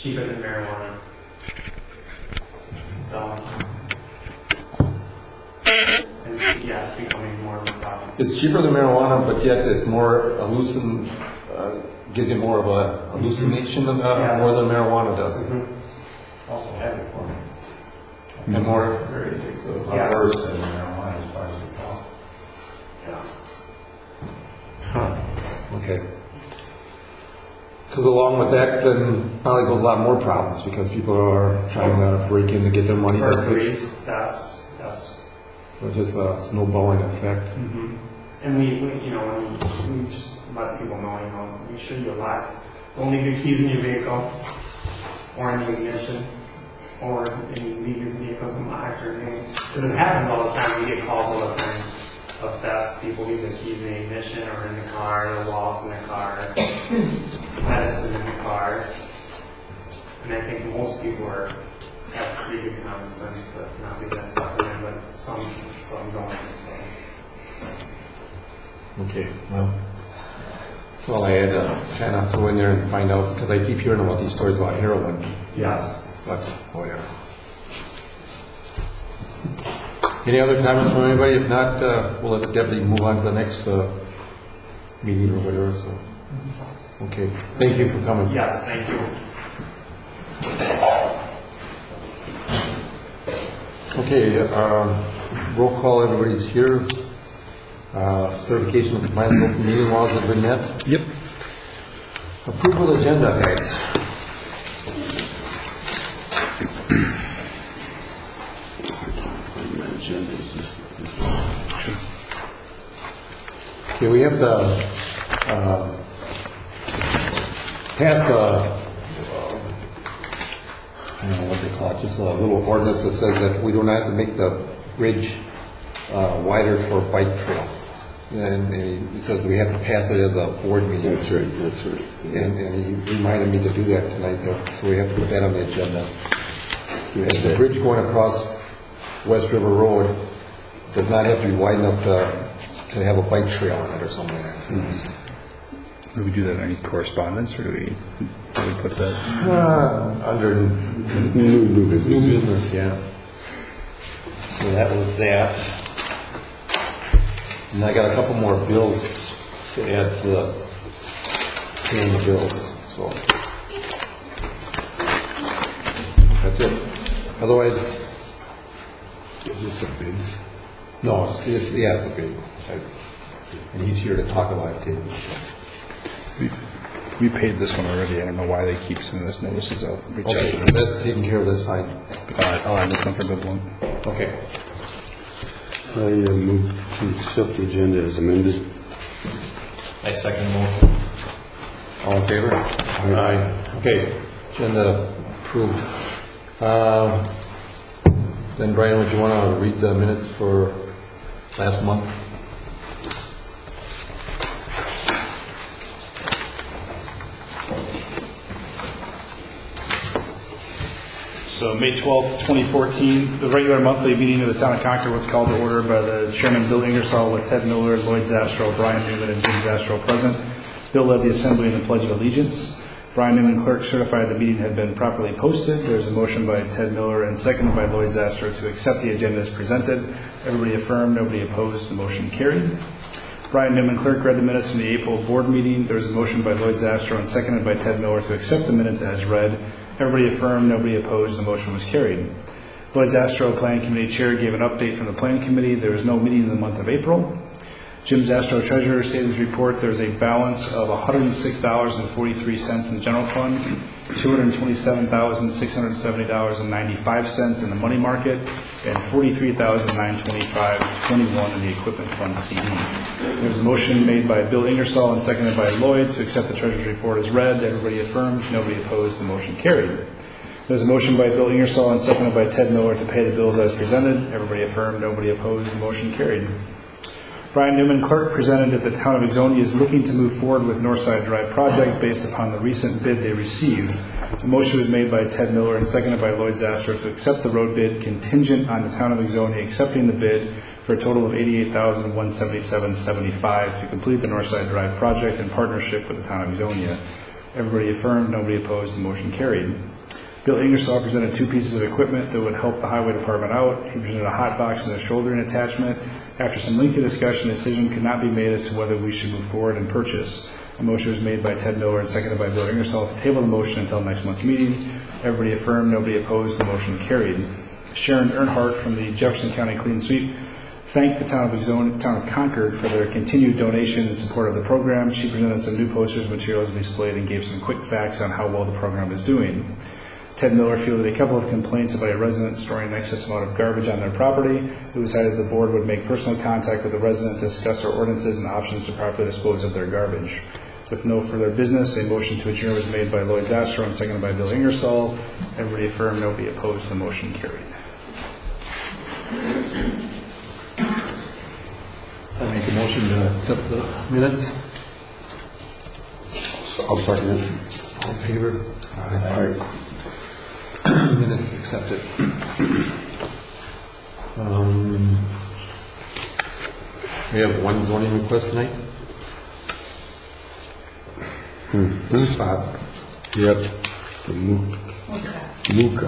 cheaper than marijuana. So, and yeah, it's becoming more of a problem. It's cheaper than marijuana, but yet it's more gives you more of a hallucination more than marijuana does. Mm-hmm. Also heavy for me. And more Very addictive. So it's Yeah. worse than marijuana as far as the cost. Yeah. Okay. Because along with that, then probably goes a lot more problems because people are trying to break in to get their money back. Burglaries, that's. So just a snowballing effect. Mm-hmm. And we just let people know, make sure you lock only your keys in your vehicle, or in the ignition, or you leave your vehicles unlocked or anything. Because it happens all the time. We get calls all the time of thefts. People leave their keys in the ignition or in the car, their wallets in the car, medicine in the car. And I think most people have pretty good common sense to not leave that stuff in there, but some don't. Okay, well, that's all I had to kind of throw in there and find out, because I keep hearing about these stories about heroin. Yes. But, whatever. Any other comments from anybody? If not, we'll let Deputy move on to the next meeting or whatever. So, okay. Thank you for coming. Yes, thank you. Okay, roll call. Everybody's here. Certification of compliance with open meeting laws have been met. Yep. Approval agenda, guys. Okay, we have to pass I don't know what they call it, just a little ordinance that says that we don't have to make the bridge wider for bike trails. And he says we have to pass it as a board meeting. That's right. And he reminded me to do that tonight, so we have to put that on the agenda. The bridge going across West River Road does not have to be wide enough to have a bike trail on it or something like that. Mm-hmm. Do we do that in any correspondence, or do we put that under new business? Yeah. So that was that. And I got a couple more bills to add to paying the bills. So that's it. Otherwise, is this a bid? no, it's a bid. And he's here to talk about it too. We paid this one already. I don't know why they keep sending us notices out. Okay, that's taken care of. That's fine. I'll add this one for good one. Okay. I move to accept the agenda as amended. I second motion. All in favor? Aye. Okay. Agenda approved. Then Brian, would you want to read the minutes for last month? So May 12th, 2014, the regular monthly meeting of the Town of Concord was called to order by the Chairman Bill Ingersoll with Ted Miller, Lloyd Zastrow, Brian Newman, and Jim Zastrow present. Bill led the assembly in the Pledge of Allegiance. Brian Newman, clerk, certified the meeting had been properly posted. There's a motion by Ted Miller and seconded by Lloyd Zastrow to accept the agenda as presented. Everybody affirmed, nobody opposed, the motion carried. Brian Newman, clerk, read the minutes from the April board meeting. There was a motion by Lloyd Zastrow and seconded by Ted Miller to accept the minutes as read. Everybody affirmed, nobody opposed, the motion was carried. Lloyd Zastrow, Planning Committee Chair, gave an update from the Planning Committee. There was no meeting in the month of April. Jim Zastrow, Treasurer, stated in his report there is a balance of $106.43 in the general fund, $227,670.95 in the money market, and $43,925.21 in the equipment fund CD. There was a motion made by Bill Ingersoll and seconded by Lloyd to accept the Treasurer's report as read. Everybody affirmed, nobody opposed, the motion carried. There was a motion by Bill Ingersoll and seconded by Ted Miller to pay the bills as presented. Everybody affirmed, nobody opposed, the motion carried. Brian Newman, clerk, presented that the town of Ixonia is looking to move forward with Northside Drive project based upon the recent bid they received. The motion was made by Ted Miller and seconded by Lloyd Zastrow to accept the road bid contingent on the town of Ixonia accepting the bid for a total of $88,177.75 to complete the Northside Drive project in partnership with the town of Ixonia. Everybody affirmed, nobody opposed, the motion carried. Bill Ingersoll presented 2 pieces of equipment that would help the highway department out. He presented a hot box and a shouldering attachment. After some lengthy discussion, a decision could not be made as to whether we should move forward and purchase. A motion was made by Ted Miller and seconded by Bill Ingersoll to table the motion until next month's meeting. Everybody affirmed, nobody opposed, the motion carried. Sharon Earnhardt from the Jefferson County Clean Sweep thanked the town of Concord for their continued donation and support of the program. She presented some new posters, materials displayed, and gave some quick facts on how well the program is doing. Ted Miller fielded a couple of complaints about a resident storing an excess amount of garbage on their property. It was decided the board would make personal contact with the resident to discuss our ordinances and options to properly dispose of their garbage. With no further business, a motion to adjourn was made by Lloyd Zastro and seconded by Bill Ingersoll. Everybody affirmed, nobody opposed, the motion carried. I make a motion to accept the minutes. I'll second it. All in favor? Aye. Minutes accepted. We have one zoning request tonight. Bob. Yep. The Muka.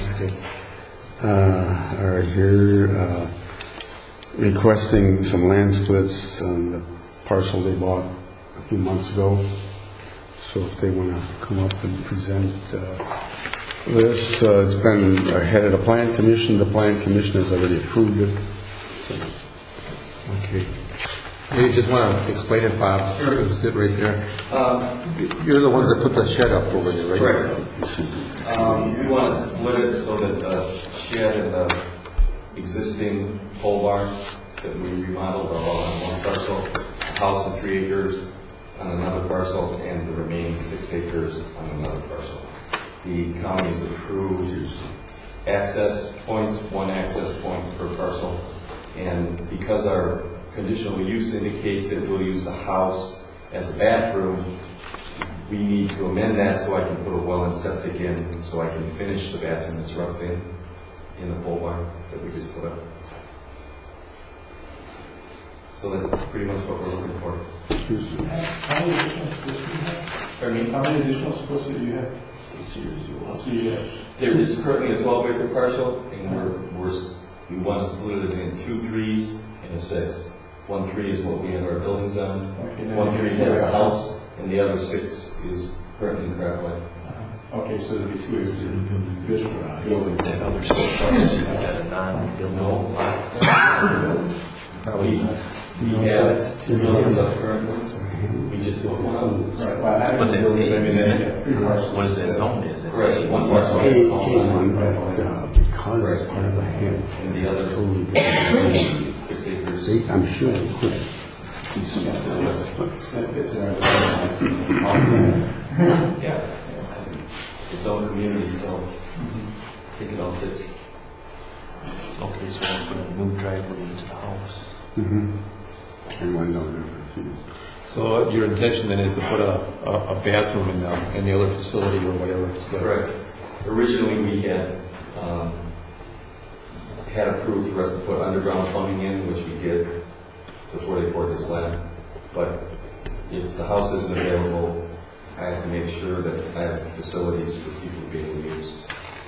Are here requesting some land splits on the parcel they bought a few months ago. So if they want to come up and present this, it's been ahead of the Plan Commission. The Plan Commission has already approved it. Okay. You just want to explain it, Bob? Sure. Sit right there. You're the ones that put the shed up over there, right? Correct. We want to split it so that the shed and the existing pole barn that we remodeled are all on one parcel, a house of 3 acres on another parcel, and the remaining 6 acres on another parcel. The county's approved access points, 1 access point per parcel, and because our conditional use indicates that we'll use the house as a bathroom, we need to amend that so I can put a well and septic in, so I can finish the bathroom that's roughed in the pole barn that we just put up. So that's pretty much what we're looking for. How many additional splits do you have? Pardon me? How many additional splits do you have? There is currently a 12-acre parcel, and we want to split it in 2 3s and a 6. 1 3 is what we have our buildings on. Okay, 1 3 has a house, and the other 6 is currently in craftway. Okay, so there'll be 2 acres in buildings. That other 6 is that a non-building? No. We have 2 buildings up currently. We just put one up. Right. Well, I But that's buildings, I mean, they it. have 3 parcels. What is that zone? Is it? Right. One parcel Because is it's part of the hand. and the other 6 acres. I'm sure they could. That fits in our Yeah. Its own community, so I think it all fits. Okay, so we're putting a new driveway into the house. And one donor. So your intention then is to put a bathroom in the other facility or whatever? So. Correct. Originally, we had approved for us to put underground plumbing in, which we did before they poured this slab. But if the house isn't available, I have to make sure that I have facilities for people to be able to use.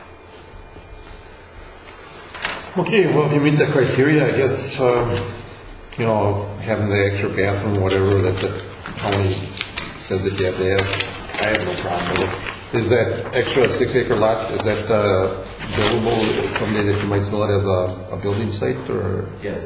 Okay, well, if you meet the criteria, I guess, having the extra bathroom, whatever that the county says that you have to have, I have no problem with it. Is that extra 6-acre lot, is that buildable someday that you might sell it as a building site, or? Yes.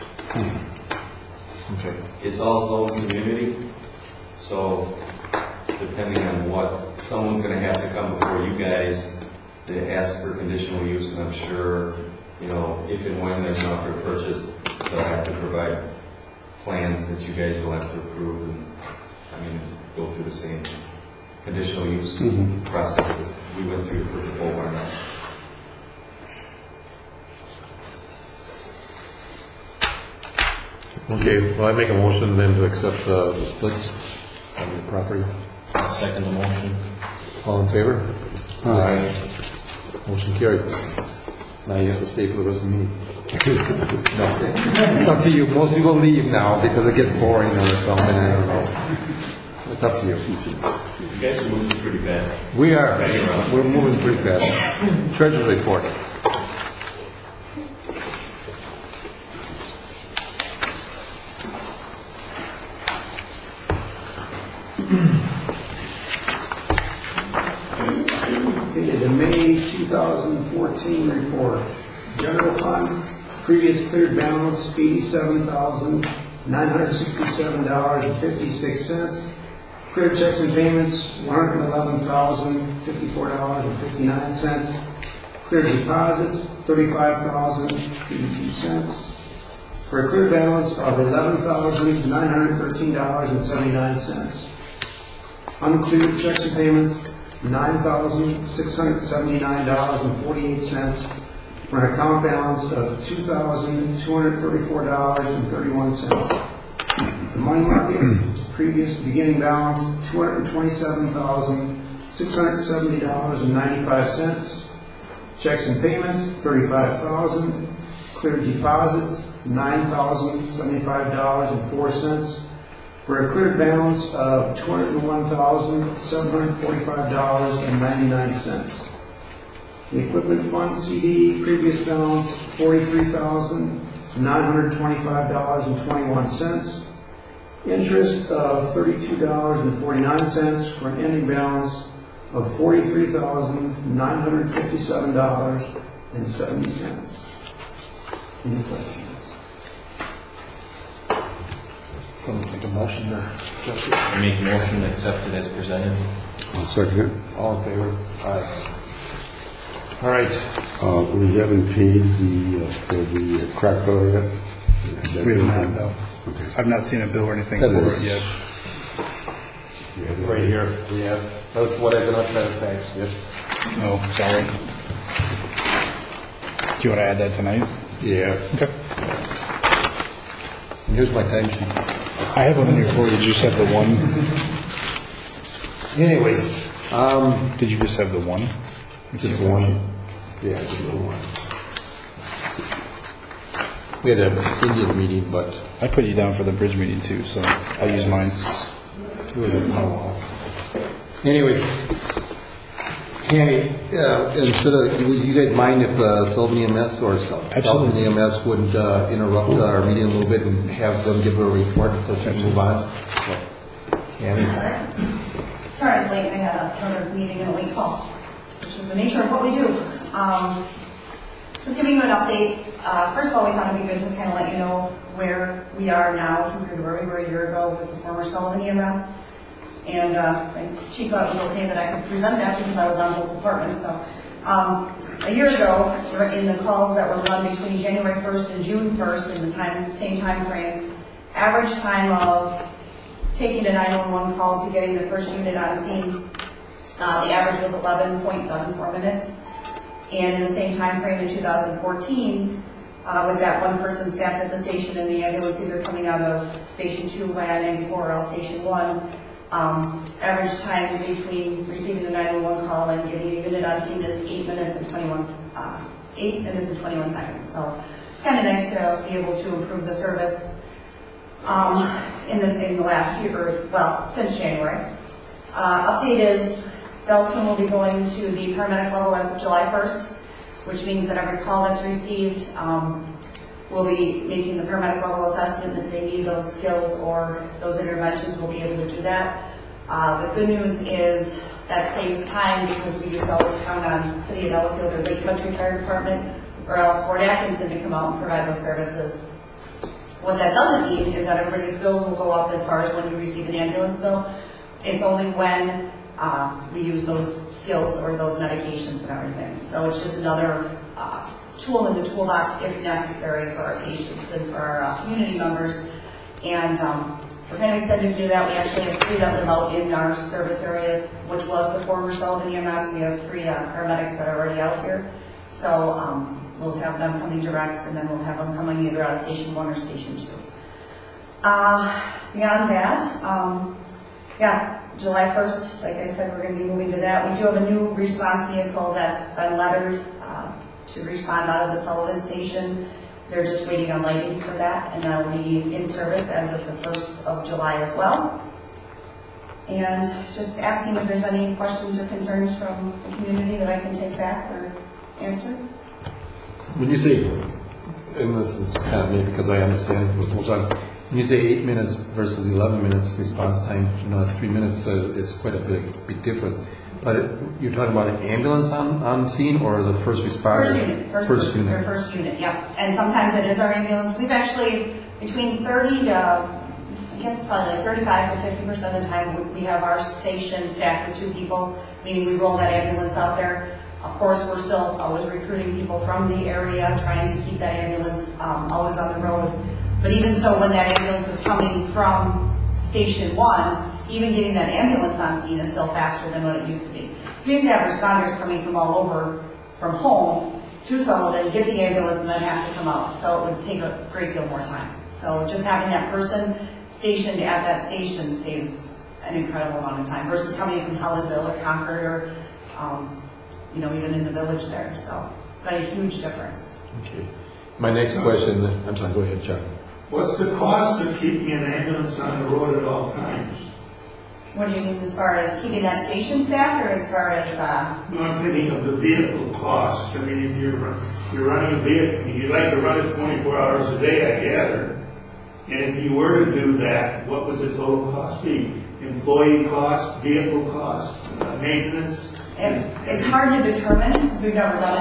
Okay. It's also a community, so depending on what, someone's going to have to come before you guys to ask for conditional use, and I'm sure, if and when there's an offer to purchase, they'll have to provide plans that you guys will have to approve and, go through the same conditional use process that we went through for the pole barn. Okay, well, I make a motion then to accept the splits on the property. I'll second the motion. All in favor? Aye. Motion carried. Now you have to stay for the rest of the meeting. No, it's up to you. Most people leave now because it gets boring or something. I don't know. It's up to you. You guys are moving pretty fast. We are. We're moving pretty fast. Treasury report. Okay, the May 2014 report. General fund, previous cleared balance, $87,967.56. Cleared checks and payments, $111,054.59. Cleared deposits, $35,082. For a cleared balance of $11,913.79. Uncleared checks and payments, $9,679.48 for an account balance of $2,234.31. The money market, previous beginning balance, $227,670.95. Checks and payments, $35,000. Cleared deposits, $9,075.04. For a cleared balance of $201,745.99. The equipment fund CD, previous balance $43,925.21. Interest of $32.49 for an ending balance of $43,957.70. Any questions? Someone make a motion there. I make a motion to accept it as presented. I'll second it. All in favor? Aye. All right. We haven't paid for the crack fill yet? We have not, no. Okay. I've not seen a bill or anything That for is- it yet. Right here, we have, that's what I've been up to, thanks, yes. Oh, sorry. Do you want to add that tonight? Yeah. Okay. And here's my time sheet. I have one in here for you. Did you just have the one? Anyway, Did you just have the one? just the one. Yeah, just the one. We had an Indian meeting, but I put you down for the bridge meeting too, so I'll use mine. it was a powwow. Anyways, Tammy, instead of, would you guys mind if Sylvan EMS or Sylvan EMS would interrupt our meeting a little bit and have them give a report so she can move on? Tammy? Sorry, it's late. I had another meeting and a late call, which is the nature of what we do. Just giving you an update. First of all, we thought it'd be good to kind of let you know where we are now compared to where we were a year ago with the former Sullivan EMS. And she thought it was okay that I could present that because I was on both departments. So a year ago, in the calls that were run between January 1st and June 1st in the same time frame, average time of taking a 911 call to getting the first unit on scene, the average was 11.74 minutes. And in the same time frame in 2014, with that one person staffed at the station and the ambulance either coming out of Station 2 by I-94 or else Station 1, average time between receiving the 911 call and getting a unit on scene is 8 minutes and 21 seconds. So it's kind of nice to be able to improve the service in the last year, since January. Update is Delston will be going to the paramedic level as of July 1st, which means that every call that's received will be making the paramedic level assessment. If they need those skills or those interventions, we'll be able to do that. The good news is that saves time because we used to always count on City of Delafield or Lake Country Fire Department or else Fort Atkinson to come out and provide those services. What that doesn't mean is that everybody's bills will go up as far as when you receive an ambulance bill. It's only when we use those skills or those medications and everything. So it's just another tool in the toolbox if necessary for our patients and for our community members. And we're kind of excited to do that. We actually have 3 that live out in our service area, which was the former Sullivan EMS. We have 3 paramedics that are already out here. So we'll have them coming direct, and then we'll have them coming either out of Station 1 or Station 2. Beyond that, July 1st, like I said, we're going to be moving to that. We do have a new response vehicle that's been lettered to respond out of the Sullivan Station. They're just waiting on lighting for that, and that will be in service as of the 1st of July as well. And just asking if there's any questions or concerns from the community that I can take back or answer. When you say, and this is kind of me because I understand what goes on, when you say 8 minutes versus 11 minutes response time, 3 minutes is quite a big difference. But you're talking about an ambulance on scene or the first responder? First unit, yeah. And sometimes it is our ambulance. We've actually, between 30 to, I guess probably like 35 to 50% of the time, we have our station staffed with 2 people, meaning we roll that ambulance out there. Of course, we're still always recruiting people from the area, trying to keep that ambulance always on the road. But even so, when that ambulance is coming from Station 1, even getting that ambulance on scene is still faster than what it used to be. We used to have responders coming from all over, from home to Sullivan, get the ambulance, and then have to come out. So it would take a great deal more time. So just having that person stationed at that station saves an incredible amount of time versus coming from Helensville or Concord or even in the village there. So it's got a huge difference. Okay. My next question, I'm sorry, go ahead, Chuck. What's the cost of keeping an ambulance on the road at all times? What do you mean as far as keeping that station staffed or as far as... No, I'm thinking of the vehicle cost. I mean, if you're running a vehicle, you'd like to run it 24 hours a day, I gather. And if you were to do that, what would the total cost be? Employee cost, vehicle cost, maintenance? It's hard to determine because we've never done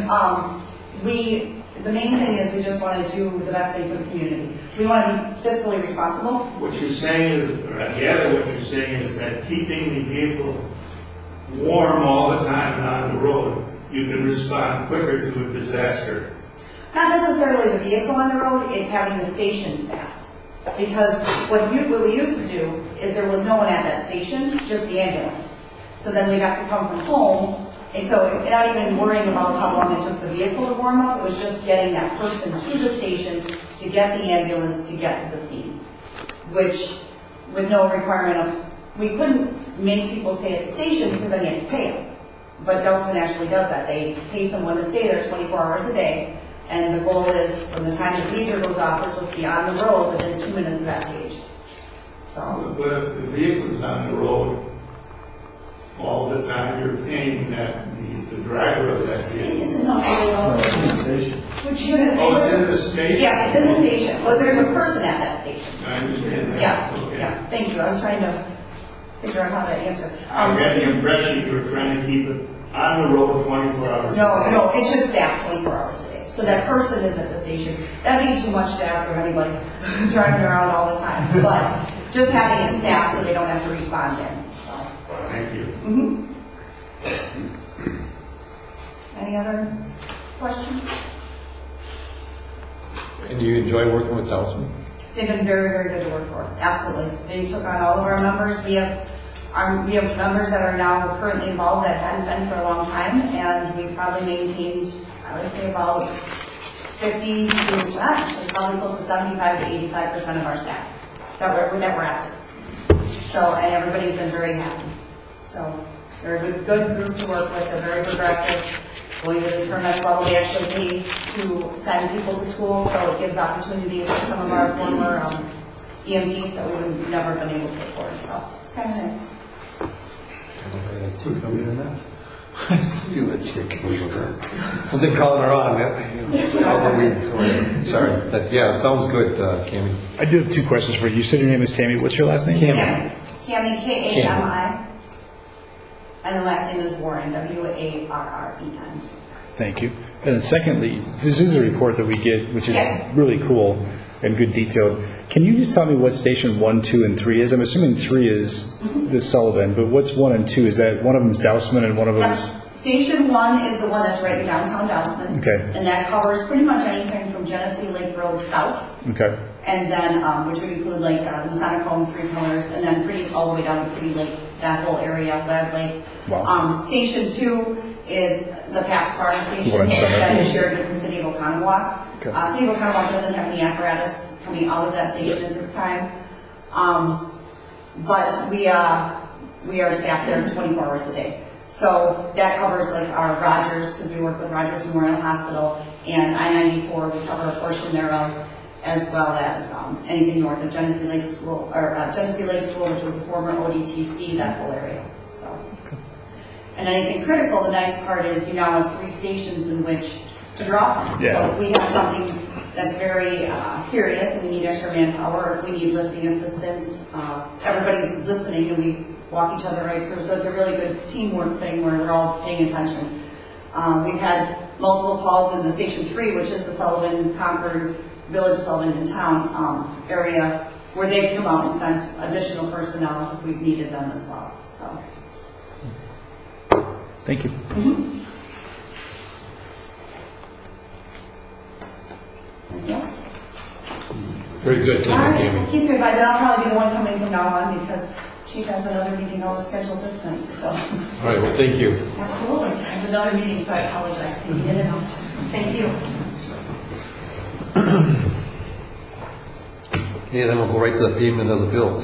it. The main thing is we just want to do the best thing for the community. We want to be fiscally responsible. What you're saying is, or I gather what you're saying is that keeping the vehicle warm all the time and on the road, you can respond quicker to a disaster. Not necessarily the vehicle on the road, it's having the station staffed. Because what we used to do is there was no one at that station, just the ambulance. So then we'd have to come from home. And so not even worrying about how long it took the vehicle to warm up, it was just getting that person to the station to get the ambulance to get to the scene. Which, with no requirement of, we couldn't make people stay at the station because then you had to pay them. But Delsman actually does that. They pay someone to stay there 24 hours a day. And the goal is, from the time the pager goes off, they're supposed to be on the road within 2 minutes of that page. So. But if the vehicle's on the road all the time, you're paying the driver of that vehicle. It isn't really Station. Which unit? Oh, it's in the station? Yeah, it's in the station. But there's a person at that station. I understand that. Yeah, Okay. yeah. Thank you. I was trying to figure out how to answer. I got the impression you were trying to keep it on the road 24 hours a day. No, it's just staff 24 hours a day. So that person is at the station. That'd be too much staff for anybody driving around all the time. But just having it staffed so they don't have to respond in. So. Thank you. Any other questions? And do you enjoy working with Delsman? They've been very, very good to work for. Absolutely. They took on all of our members. We have members that are now currently involved that hadn't been for a long time, and we've probably maintained, I would say, about 50 to actually probably close to 75 to 85% of our staff that were active. So, and everybody's been very happy. So they're a good group to work with. They're very progressive. Going to the terminus level, they actually pay to send people to school, so it gives opportunities for some of our former EMTs that we would never been able to afford. So it's kind of nice. Something calling her on. Sorry. It sounds good, Cammie. I do have 2 questions for you. You said your name is Tammy. What's your last name? Cammie, K-A-M-I. And the last name is Warren, W-A-R-R-E-N. Thank you. And then secondly, this is a report that we get, which is really cool and good detailed. Can you just tell me what station 1, 2, and 3 is? I'm assuming 3 is the Sullivan, but what's 1 and 2? Is that one of them is Dousman and one of them is... Station 1 is the one that's right in downtown Dousman. Okay. And that covers pretty much anything from Genesee Lake Road south. Okay. And then, which would include like Masonic Home, 3 Pillars, and then pretty all the way down to Pretty Lake, that whole area, Glad Lake. Wow. Station 2 is the Pax Bar Station that is shared with the city of Oconomowoc. Okay. City of Oconomowoc doesn't have any apparatus coming out of that station at this time. But we are staffed there 24 hours a day. So that covers like our Rogers, because we work with Rogers Memorial Hospital, and I-94, we cover a portion thereof. as well as anything north of Genesee Lake School, or Genesee Lake School, which was the former ODTC, that whole area. So, and anything critical, the nice part is you now have 3 stations in which to draw from. Yeah. So we have something that's very serious, and we need extra manpower, if we need lifting assistance, everybody's listening, and we walk each other right through. So it's a really good teamwork thing where we're all paying attention. We've had multiple calls in the Station 3, which is the Sullivan, Concord, Village Sullivan in town area, where they've come out and sent additional personnel if we've needed them as well. So. Thank you. Mm-hmm. Yeah. Very good, All right, thank you, well, keep me invited. I'll probably be the one coming from now on because Chief has another meeting always scheduled this night. So. All right, well, thank you. Absolutely. I have another meeting, so I apologize. Can you get it out? Thank you. Okay, then we'll go right to the payment of the bills.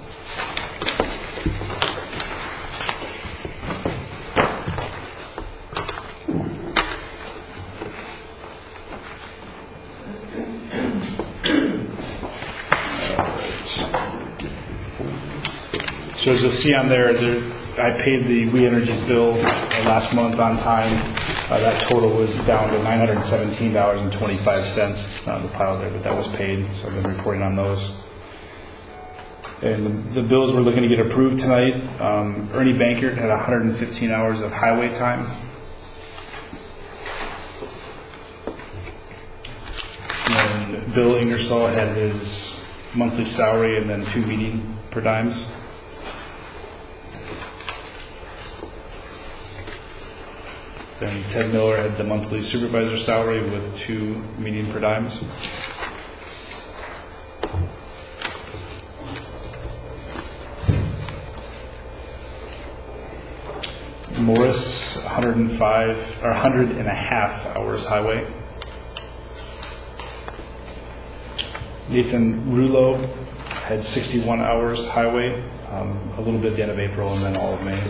So as you'll see on there, I paid the We Energies bill last month on time. That total was down to $917.25 on the pile there, but that was paid, so I've been reporting on those. And the bills we're looking to get approved tonight, Ernie Bankert had 115 hours of highway time. And Bill Ingersoll had his monthly salary and then 2 meeting per dimes. Then Ted Miller had the monthly supervisor salary with 2 median per dimes. Morris, 100.5 hours highway. Nathan Rulo had 61 hours highway, a little bit at the end of April and then all of May.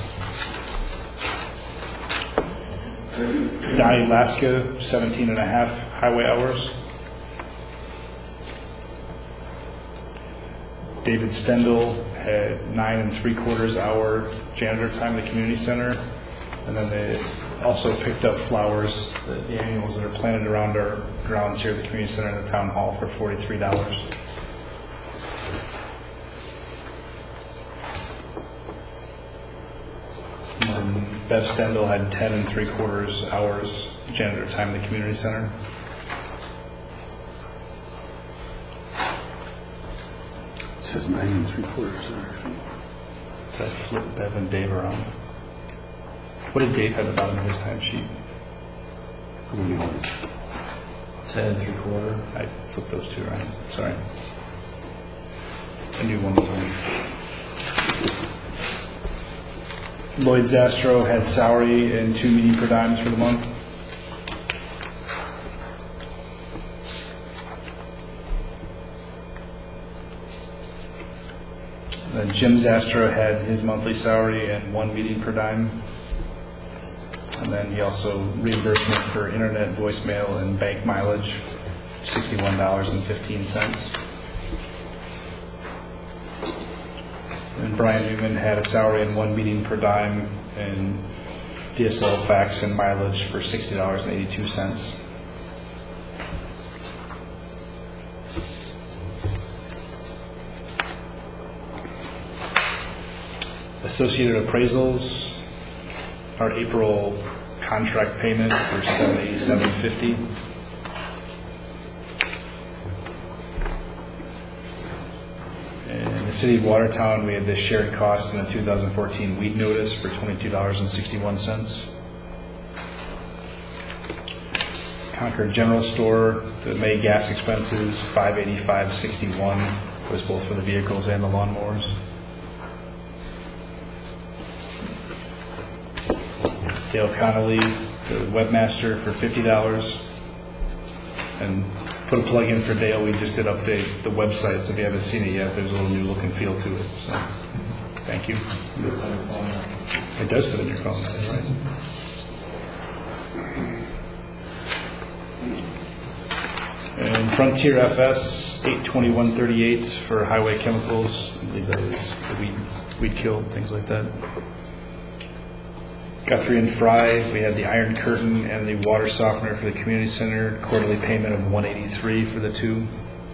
Donnie Laska, 17.5 highway hours. David Stendel had 9 3/4 hour janitor time at the community center. And then they also picked up flowers, the annuals that are planted around our grounds here at the community center and the town hall for $43. And Bev Stendel had 10 3/4 hours janitor time at the community center. It says 9 3/4 hours. Did I flip Bev and Dave around? What did Dave have at the bottom of his time sheet? 10 3/4. I flipped those two around. Sorry. I knew one was on. Lloyd Zastro had salary and 2 meeting per dimes for the month. Then Jim Zastro had his monthly salary and 1 meeting per dime. And then he also reimbursement for internet, voicemail, and bank mileage, $61.15. And Brian Newman had a salary and 1 meeting per dime, and DSL fax and mileage for $60.82. Associated Appraisals, our April contract payment for $787.50. In the city of Watertown, we had the shared cost in the 2014 weed notice for $22.61. Concord General Store, the May gas expenses, $585.61, was both for the vehicles and the lawnmowers. Dale Connolly, the webmaster, for $50. And put a plug in for Dale. We just did update the website, so if you haven't seen it yet, there's a little new look and feel to it. So, thank you. It does fit in your phone, that's right. And Frontier FS 82138 for highway chemicals. I believe that is the weed kill, things like that. Guthrie and Fry, we had the iron curtain and the water softener for the community center, quarterly payment of $183 for the two.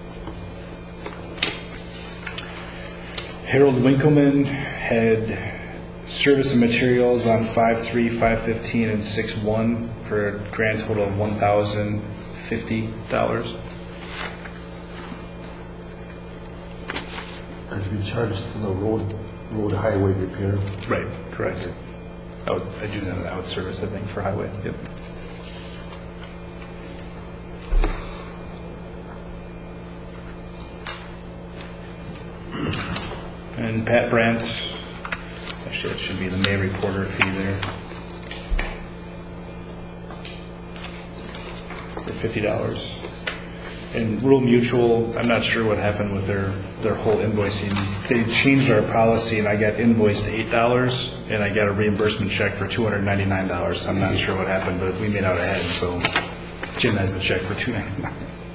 Harold Winkleman had service and materials on 5/3, 5/15, and 6/1 for a grand total of $1,050. And to be charged to the road highway repair. Right, correct. I do that out service, I think, for highway. Yep. And Pat Brandt, actually it should be the May reporter fee there, for $50. And Rural Mutual, I'm not sure what happened with their whole invoicing. They changed our policy and I got invoiced $8 and I got a reimbursement check for $299. I'm not sure what happened, but we made out ahead, so Jim has the check for $299.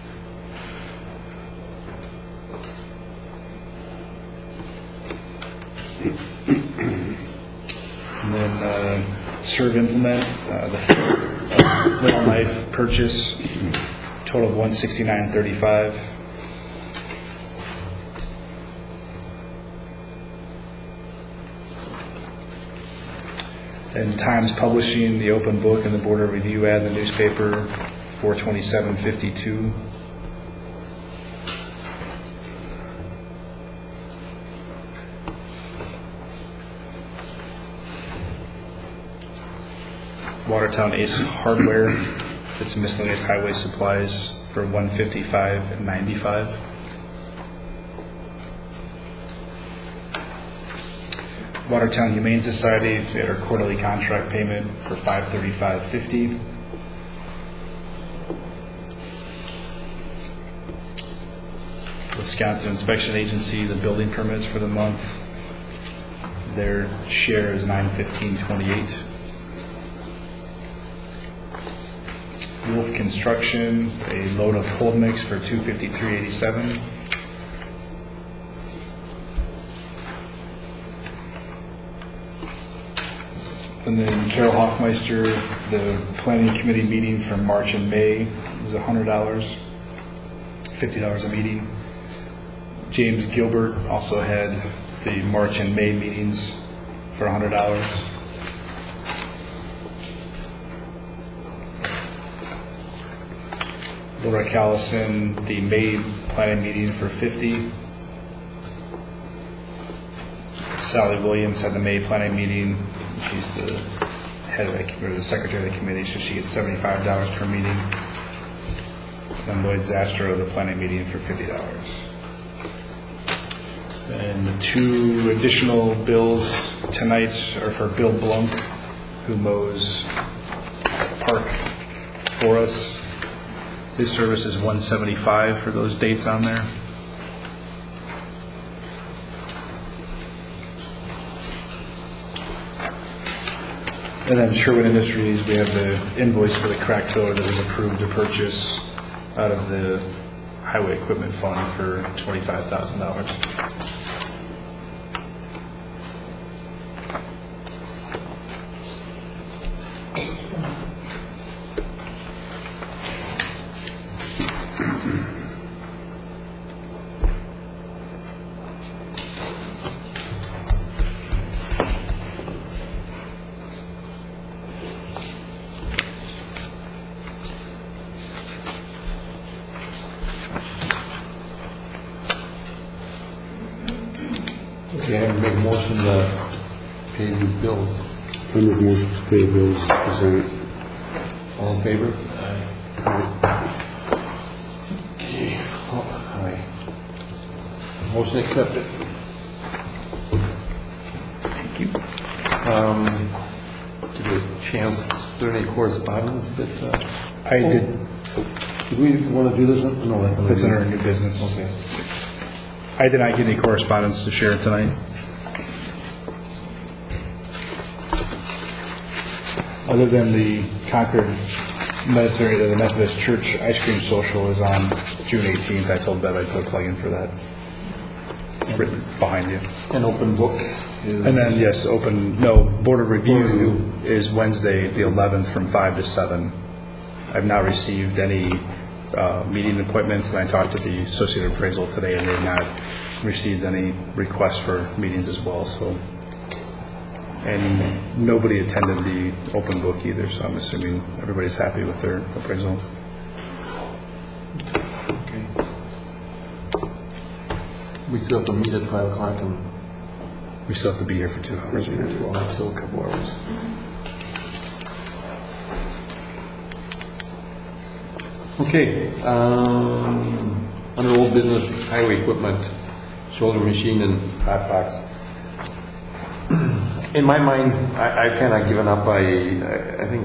And then Serve Implement, the Little Knife purchase, total of $169.35. And Times Publishing, the open book and the Board of Review ad in the newspaper, $427.52. Watertown Ace Hardware, it's miscellaneous highway supplies for $155.95. Watertown Humane Society, we had our quarterly contract payment for $535.50. Wisconsin Inspection Agency, the building permits for the month, their share is $915.28. Wolf Construction, a load of cold mix for $253.87. And then Carol Hoffmeister, the planning committee meeting for March and May was $100, $50 a meeting. James Gilbert also had the March and May meetings for $100. Laura Callison, the May planning meeting for $50. Sally Williams had the May planning meeting. She's the head of or the secretary of the committee, so she gets $75 per meeting. And Lloyd Zastro, the planning meeting, for $50. And the two additional bills tonight are for Bill Blunk, who mows Park for us. His service is $175 for those dates on there. And then Sherwin Industries, we have the invoice for the crack filler that was approved to purchase out of the highway equipment fund for $25,000. Okay, I make a motion to pay these bills. I make a motion to pay bills presented. All in favor? Aye. Okay. All right. Motion accepted. Thank you. Give us a chance. Is there any correspondence that? I did. Did we want to do this? No, That's under new business. Okay. I did not get any correspondence to share tonight. Other than the Concord The Methodist Church Ice Cream Social is on June 18th. I told Bev I'd put a plug in for that. It's written behind you. An open book is... And then, yes, Board of Review is Wednesday, the 11th from 5 to 7. I've not received any meeting appointments, and I talked to the Associated Appraisal today, and they've not received any requests for meetings as well. So, and nobody attended the open book either, so I'm assuming everybody's happy with their appraisal. Okay. We still have to meet at 5 o'clock and... We still have to be here for 2 hours. Well, still a couple hours. Okay, under old business, highway equipment, shoulder machine and hot box. In my mind, I've kind of given up. I think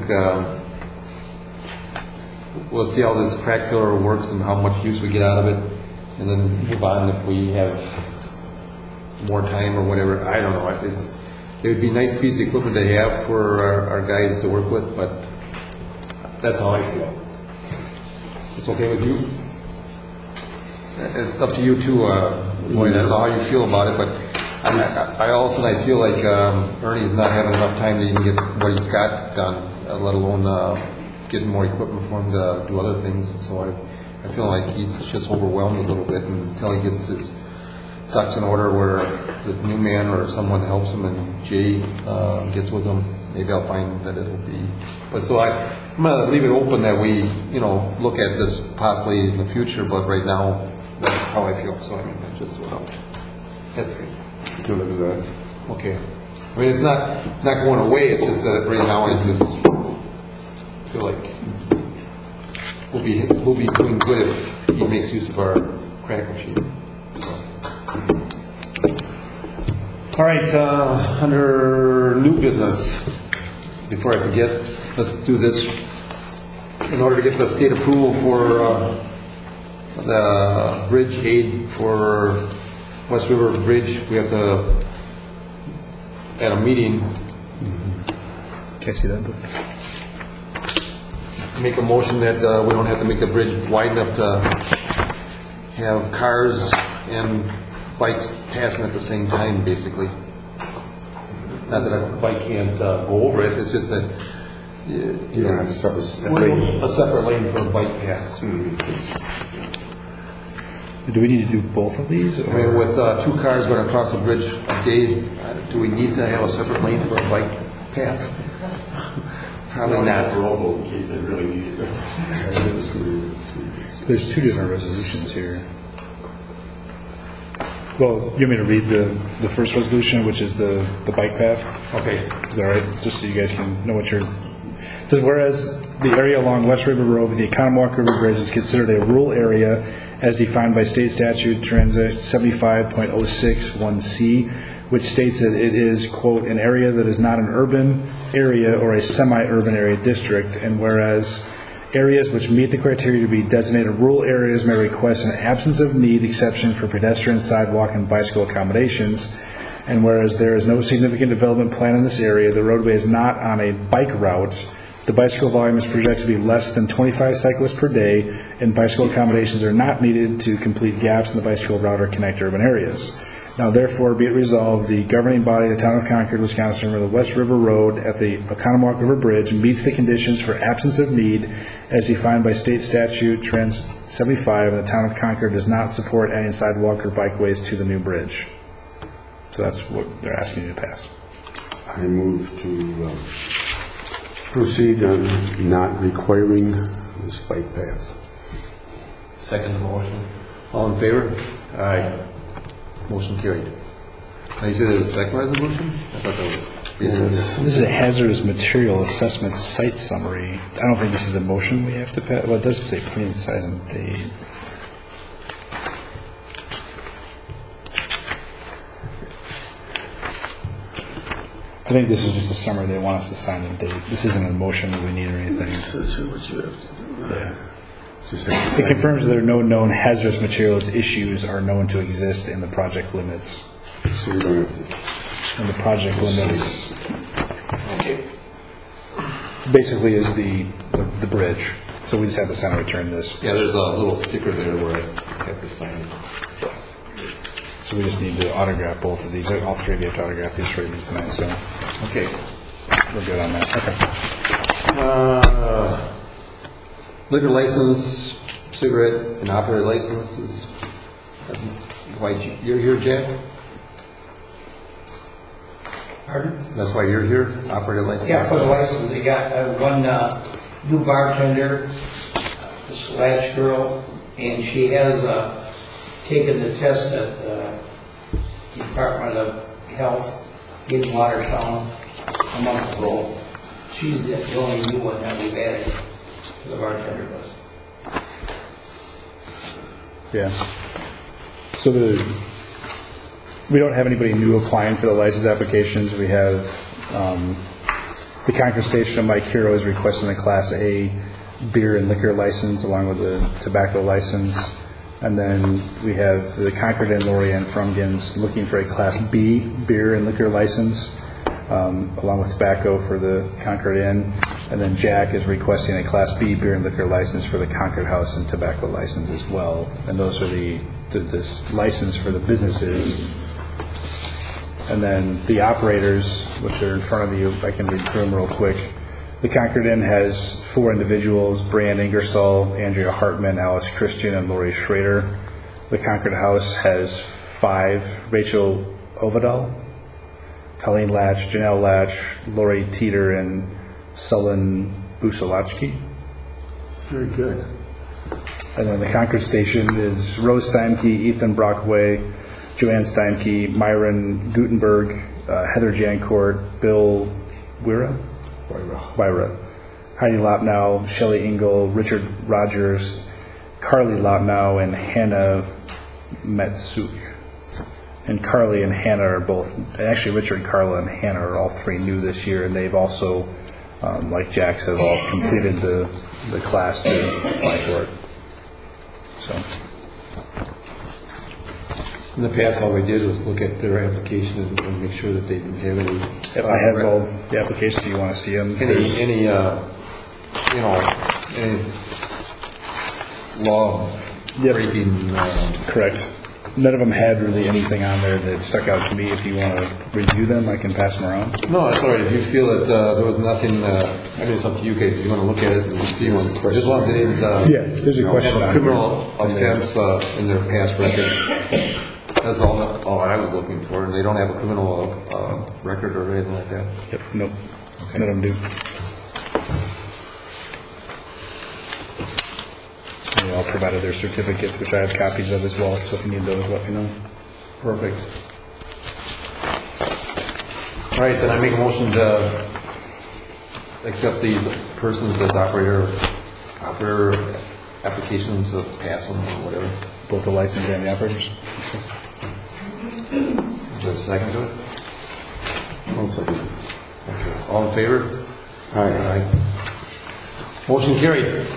we'll see how this crack filler works and how much use we get out of it, and then move on if we have more time or whatever. I don't know. It would be a nice piece of equipment to have for our guys to work with, but that's how I feel. It's okay with you? It's up to you too, Lloyd. I don't know how you feel about it, but I feel like Ernie's not having enough time to even get what he's got done, let alone getting more equipment for him to do other things. So I feel like he's just overwhelmed a little bit until he gets his ducks in order where the new man or someone helps him and Jay gets with him. Maybe I'll find that it'll be. But so I'm going to leave it open that we, look at this possibly in the future, but right now, that's how I feel. So I just threw it out. That's good. You look at that. Okay. I mean, it's not going away. It's just that right now I just feel like we'll be doing good if he makes use of our crack machine. All right, under new business, before I forget, let's do this. In order to get the state approval for the bridge aid for West River Bridge, we have to, at a meeting, Can't see that book. make a motion that we don't have to make the bridge wide enough to have cars and bikes passing at the same time, basically. Not that a bike can't go over it, it's just that You don't have a separate lane for a bike path. Do we need to do both of these? I mean, with 2 cars going across the bridge a day, do we need to have a separate lane for a bike path? Probably not. In case they really need it. There's 2 different resolutions here. Well, you want me to read the first resolution, which is the bike path? Okay. Is that right? Just so you guys can know what you're... It says, whereas the area along West River Road with the Oconomowoc River Bridge is considered a rural area as defined by state statute Transit 75.061C, which states that it is, quote, an area that is not an urban area or a semi-urban area district, and whereas areas which meet the criteria to be designated rural areas may request an absence of need exception for pedestrian, sidewalk, and bicycle accommodations. And whereas there is no significant development plan in this area, the roadway is not on a bike route, the bicycle volume is projected to be less than 25 cyclists per day, and bicycle accommodations are not needed to complete gaps in the bicycle route or connect urban areas. Now, therefore, be it resolved, the governing body of the town of Concord, Wisconsin, for the West River Road at the Oconomowoc River Bridge meets the conditions for absence of need as defined by state statute Trans 75, and the town of Concord does not support adding sidewalk or bikeways to the new bridge. So that's what they're asking you to pass. I move to proceed on not requiring this bike path. Second the motion. All in favor? Aye. Motion carried. Now you said it was a second resolution? I thought that was... This is a hazardous material assessment site summary. I don't think this is a motion we have to pass. Well, it does say clean size and date. I think this is just a summary. They want us to sign the date. This isn't a motion that we need or anything. So what you have to do. Yeah. It confirms that there are no known hazardous materials issues are known to exist in the project limits. So you don't have to. In the project limits. Okay. basically is the bridge. So we just have to sign and return this. Yeah, there's a little sticker there where I have to sign it. So we just need to autograph both of these. All three of you have to autograph these for me tonight. So Okay. we're good on that. Okay. Liquor license, cigarette, and operator licenses. Why you're here, Jack? Pardon? That's why you're here, operator license? Yeah, for the license, they got one new bartender, this Latch girl, and she has taken the test at the Department of Health in Watertown a month ago. She's the only new one that we've added to the bartender list. Yeah. So we don't have anybody new applying for the license applications. We have the Concord Station of Mike Hero is requesting a Class A beer and liquor license along with the tobacco license. And then we have the Concord and Lorient Frumgens looking for a Class B beer and liquor license along with tobacco for the Concord Inn. And then Jack is requesting a Class B beer and liquor license for the Concord House and tobacco license as well. And those are the license for the businesses. And then the operators, which are in front of you, I can read through them real quick. The Concord Inn has 4 individuals: Brian Ingersoll, Andrea Hartman, Alice Christian, and Lori Schrader. The Concord House has 5: Rachel Ovidal, Colleen Latch, Janelle Latch, Lori Teeter, and Sullen Busalachki. Very good. And then the Concord Station is Rose Steinke, Ethan Brockway, Joanne Steinke, Myron Gutenberg, Heather Jancourt, Bill Wyra, Heidi Lopnow, Shelley Engel, Richard Rogers, Carly Lopnow, and Hannah Metsuk. And Carly and Hannah are both, actually Richard, Carla, and Hannah are all 3 new this year, and they've also, like Jack said, all completed the class to apply for it. So. In the past, all we did was look at their application and make sure that they didn't have any. If I have all the applications, do you want to see them? Any law breaking. Correct. None of them had really anything on there that stuck out to me. If you want to review them, I can pass them around. No, that's all right. If you feel that there was nothing, I mean, it's up to you guys. If you want to look at it and see one, just as long as they didn't there's a question have a on criminal offense in their past record. That's all I was looking for. And they don't have a criminal record or anything like that? Yep, nope. Okay. None of them do. They all provided their certificates, which I have copies of as well, so if you need those, let me know. Perfect. All right, then I make a motion to accept these persons as operator applications, of pass them or whatever. Both the license and the operators? Is there a second to it? One second. Okay. All in favor? Aye. Motion carried.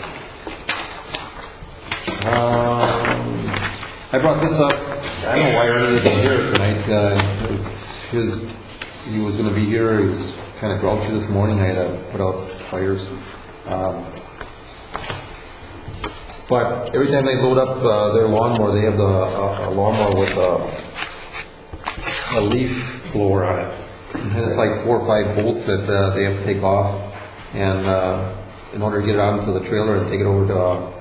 I brought this up. I don't know why Ernie isn't here tonight. He was going to be here. He was kind of grouchy this morning. I had to put out fires. But every time they load up their lawnmower, they have a lawnmower with a leaf blower on it. And it's like 4 or 5 bolts that they have to take off. And in order to get it onto the trailer and take it over to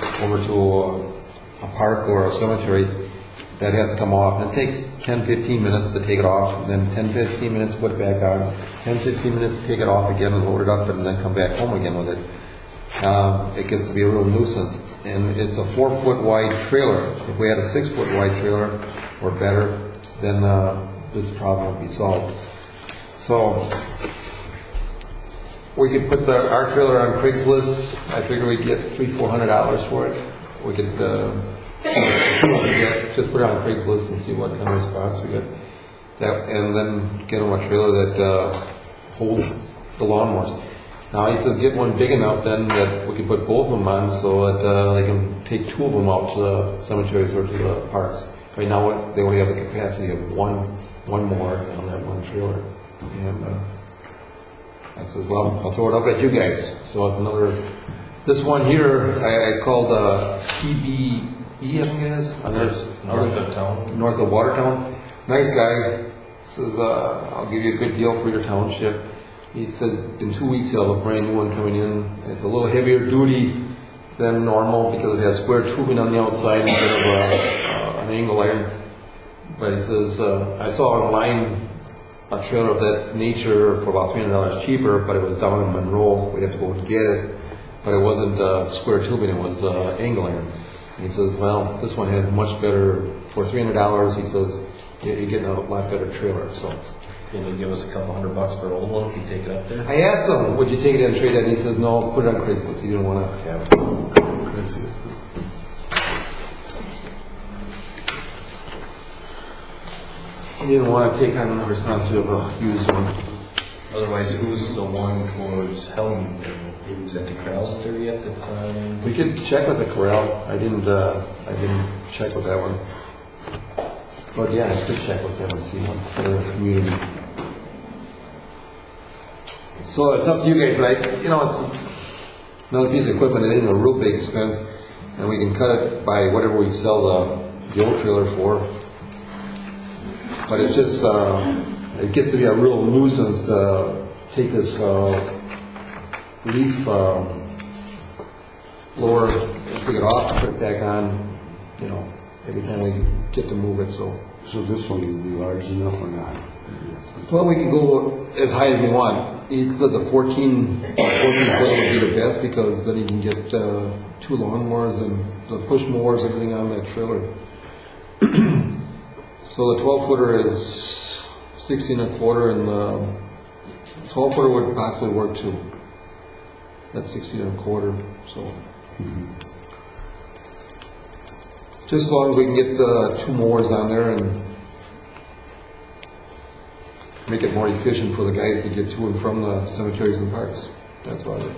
a park or a cemetery, that has to come off. And it takes 10-15 minutes to take it off, and then 10-15 minutes to put it back on, 10-15 minutes to take it off again and load it up, and then come back home again with it. It gets to be a real nuisance. And it's a 4-foot wide trailer. If we had a 6-foot wide trailer or better, then this problem would be solved. So we could put our trailer on Craigslist. I figure we'd get $300-400 for it. We could just put it on Craigslist and see what kind of response we get. And then get them a trailer that holds the lawnmowers. Now he says get one big enough then that we can put both of them on so that they can take 2 of them out to the cemeteries or to the parks. Right now they only have the capacity of one more on that one trailer. And I said, well, I'll throw it up at you guys. So it's another, this one here, I called TBE, I think it is. North of town. North of Watertown. Nice guy. Says, I'll give you a good deal for your township. He says, in 2 weeks he'll have a brand new one coming in. It's a little heavier duty than normal because it has square tubing on the outside instead of an angle iron. But he says, I saw online a trailer of that nature for about $300 cheaper, but it was down in Monroe. We'd have to go and get it. But it wasn't square tubing, it was angle iron. And he says, well, this one has much better, for $300, he says, you're getting a lot better trailer. So, can you give us a couple $100 for an old one if you take it up there? I asked him, would you take it in and trade it? And he says, no, put it on Craigslist. He didn't want to have it. He didn't want to take on the responsibility of a used one. Otherwise, who's the one towards Helm? Who's at the corral there yet? That's We could check with the corral. I didn't check with that one. But yeah, I could check with them and see what's the community. So it's up to you guys, but it's another piece of equipment. It isn't a real big expense, and we can cut it by whatever we sell the old trailer for. But it's just, it gets to be a real nuisance to take this leaf blower and take it off and put it back on, every time we get to move it. So this one would be large enough or not? Well, we can go as high as we want. He said the 14 foot would be the best because then you can get 2 lawnmowers and the push mowers, everything on that trailer. So the 12 footer is 16 and a quarter, and the 12 footer would possibly work too. That's 16 and a quarter. So just as long as we can get 2 mowers on there and make it more efficient for the guys to get to and from the cemeteries and parks. That's about it.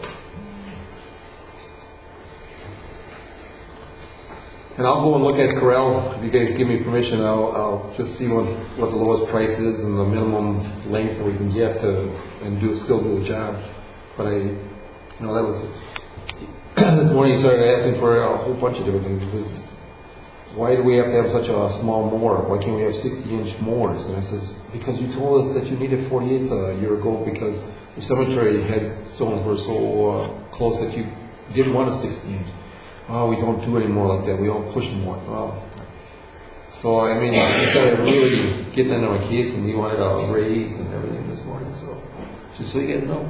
And I'll go and look at corral. If you guys give me permission, I'll just see what the lowest price is and the minimum length that we can get to and still do the job. But that was this morning he started asking for a whole bunch of different things. He says, why do we have to have such a small mower? Why can't we have 60-inch mowers? And I says, because you told us that you needed 48s a year ago because the cemetery headstones were so close that you didn't want a 60-inch. Oh, we don't do any more like that. We all push more. Oh. So, he started really getting into my case and he wanted a raise and everything this morning. So, just so you guys know.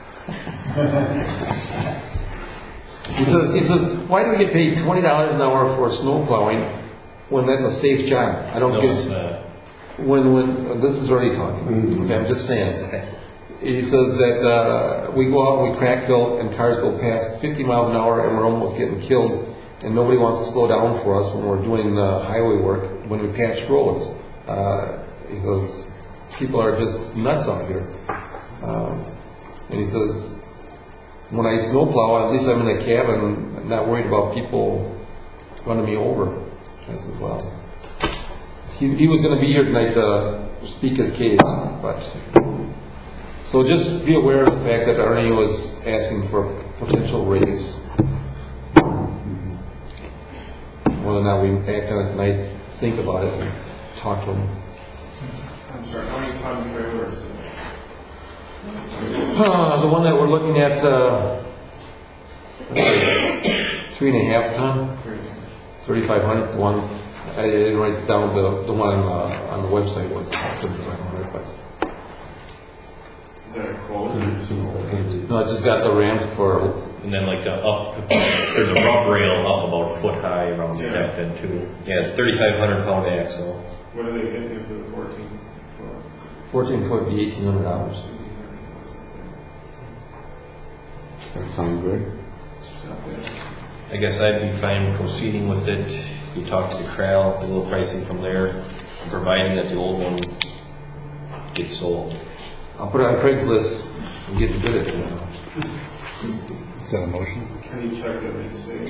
He says, why do we get paid $20 an hour for snow plowing when that's a safe job? I don't get when this is already talking. Okay, I'm just saying. He says that we go out and we crack fill and cars go past 50 miles an hour and we're almost getting killed and nobody wants to slow down for us when we're doing highway work when we patch roads. He says people are just nuts out here. And he says when I snowplow, at least I'm in a cabin, I'm not worried about people running me over. I says, well, he was going to be here tonight to speak his case, but. So just be aware of the fact that Ernie was asking for a potential raise. Whether or not we act on it tonight, think about it and talk to him. I'm sorry, how many ton trailers? The one that we're looking at, 3.5 ton, 3,500. The one I didn't write down the one on the website was 3,500, but. Is that a quote? No, I just got the ramp for. And then there's a rub rail up about a foot high around the deck then too. Yeah, it's 3,500 pound axle. What do they get you for the 14 foot? 14 foot be $1,800. That sound good? I guess I'd be fine proceeding with it. You talk to the corral, a little pricing from there, providing that the old one gets sold. I'll put it on Craigslist and get to bid it. Is that a motion? Can you check that they say?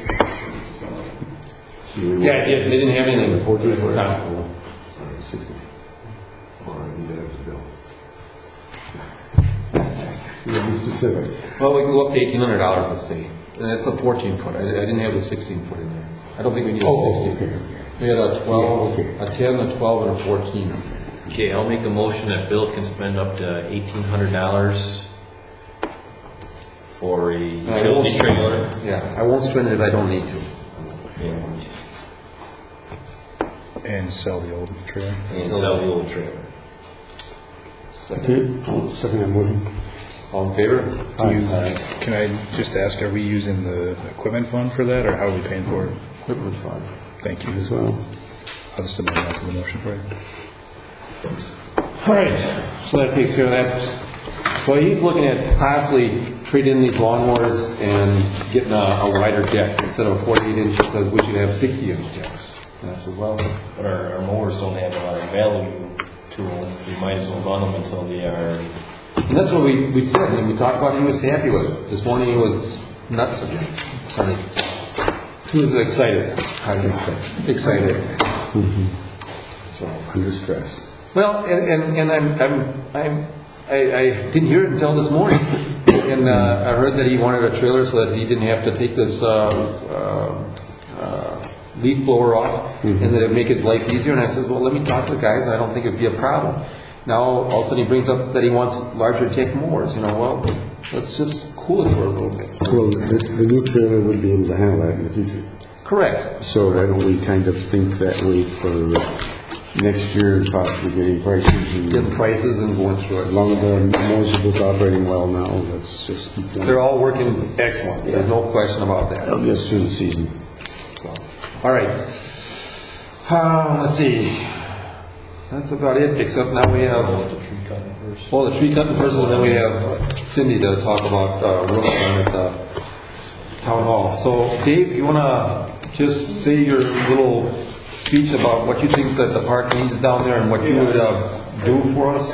Yeah, they didn't have anything. 14 foot. No. 60. All right, you have to go. You gotta be specific. Well, we can go up to $1,800, let's say. And that's a 14-foot. I didn't have the 16-foot in there. I don't think we need a 16. Okay. We had a 12, Yeah, a 10, a 12, and a 14. Okay, I'll make a motion that Bill can spend up to $1,800 for a utility trailer. Yeah, I won't spend it if I don't need to. And sell the old trailer. And sell the old trailer. Okay, I'll second that motion. All in favor? Can I just ask, are we using the equipment fund for that, or how are we paying for it? Equipment fund. Thank you. As well. I'll just amend that to the motion for you. All right, so that takes care of that. So he's looking at possibly trading these lawnmowers and getting a wider deck. Instead of 48 inches, says we should have 60-inch decks. And I said, well, But our mowers don't have a lot of value to them. We might as well run them until they are. and that's what we said, and we talked about it. He was happy with it. This morning he was nuts again. Sorry. He was excited. Excited. Mm-hmm. So. Under stress. Well, and I didn't hear it until this morning, and I heard that he wanted a trailer so that he didn't have to take this leaf blower off, and that it'd make his life easier. And I said, well, let me talk to the guys, and I don't think it'd be a problem. Now all of a sudden he brings up that he wants larger deck mowers. Well, let's just cool it for a little bit. Well, the new trailer would be able to handle that in the future. Correct. So why don't we kind of think that way for next year, possibly getting prices and Getting prices and going through it. as long as the mowers are both operating well now, let's just keep going. They're all working excellent. There's no question about that. That'll get us through the season. So, all right. Let's see. That's about it. Except now we have The tree cutting first. the tree cutting first, and then we have Cindy to talk about roof down at the town hall. So, Dave, you want to just say your little speech about what you think that the park needs down there and what you would do for us?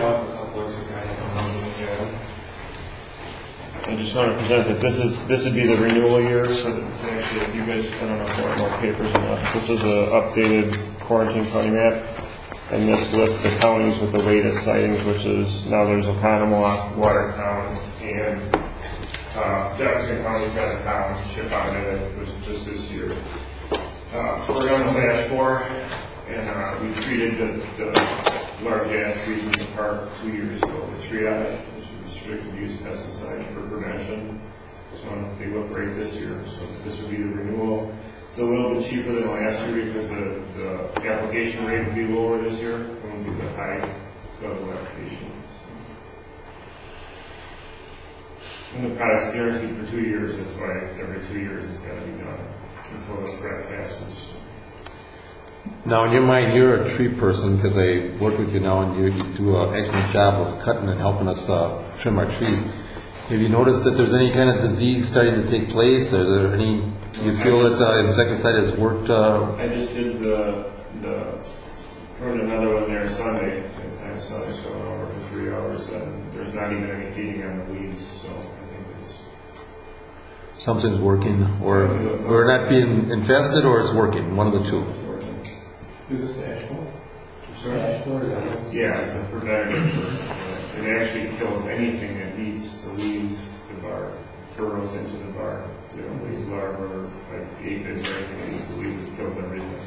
I just want to present that this would be the renewal year, so that actually if you guys, I don't know if you want more papers or not, this is an updated quarantine county map, and this lists the counties with the latest sightings, which is, now there's Oconomowoc, Watertown, and Jefferson County's got a township on it, it was just this year. We're on the last 4, and we treated the large ash trees in the park 2 years ago with triage, which is restricted use pesticide for prevention. So they look great this year. So this would be the renewal. It's a little bit cheaper than last year because the application rate would be lower this year. It won't be the high level application. And the product's guaranteed for 2 years. That's why every 2 years it's got to be done until the threat passes. Now, in your mind, you're a tree person because I work with you now, and you do an excellent job of cutting and helping us trim our trees. Have you noticed that there's any kind of disease starting to take place? Are there any? Do you feel that insecticide has worked? I just did the pruned another one there Sunday. I saw it going over for 3 hours, and there's not even any feeding on the weeds. So I think it's Something's working, or we're not being infested, or it's working. One of the two. Is this ash bowl? sorry? Ash bowl, is that what? Yeah, it's a preventative. It actually kills anything that eats the leaves, the bark, burrows into the bark. Leaves larvae or like aphids or anything that eats the leaves, it kills everything.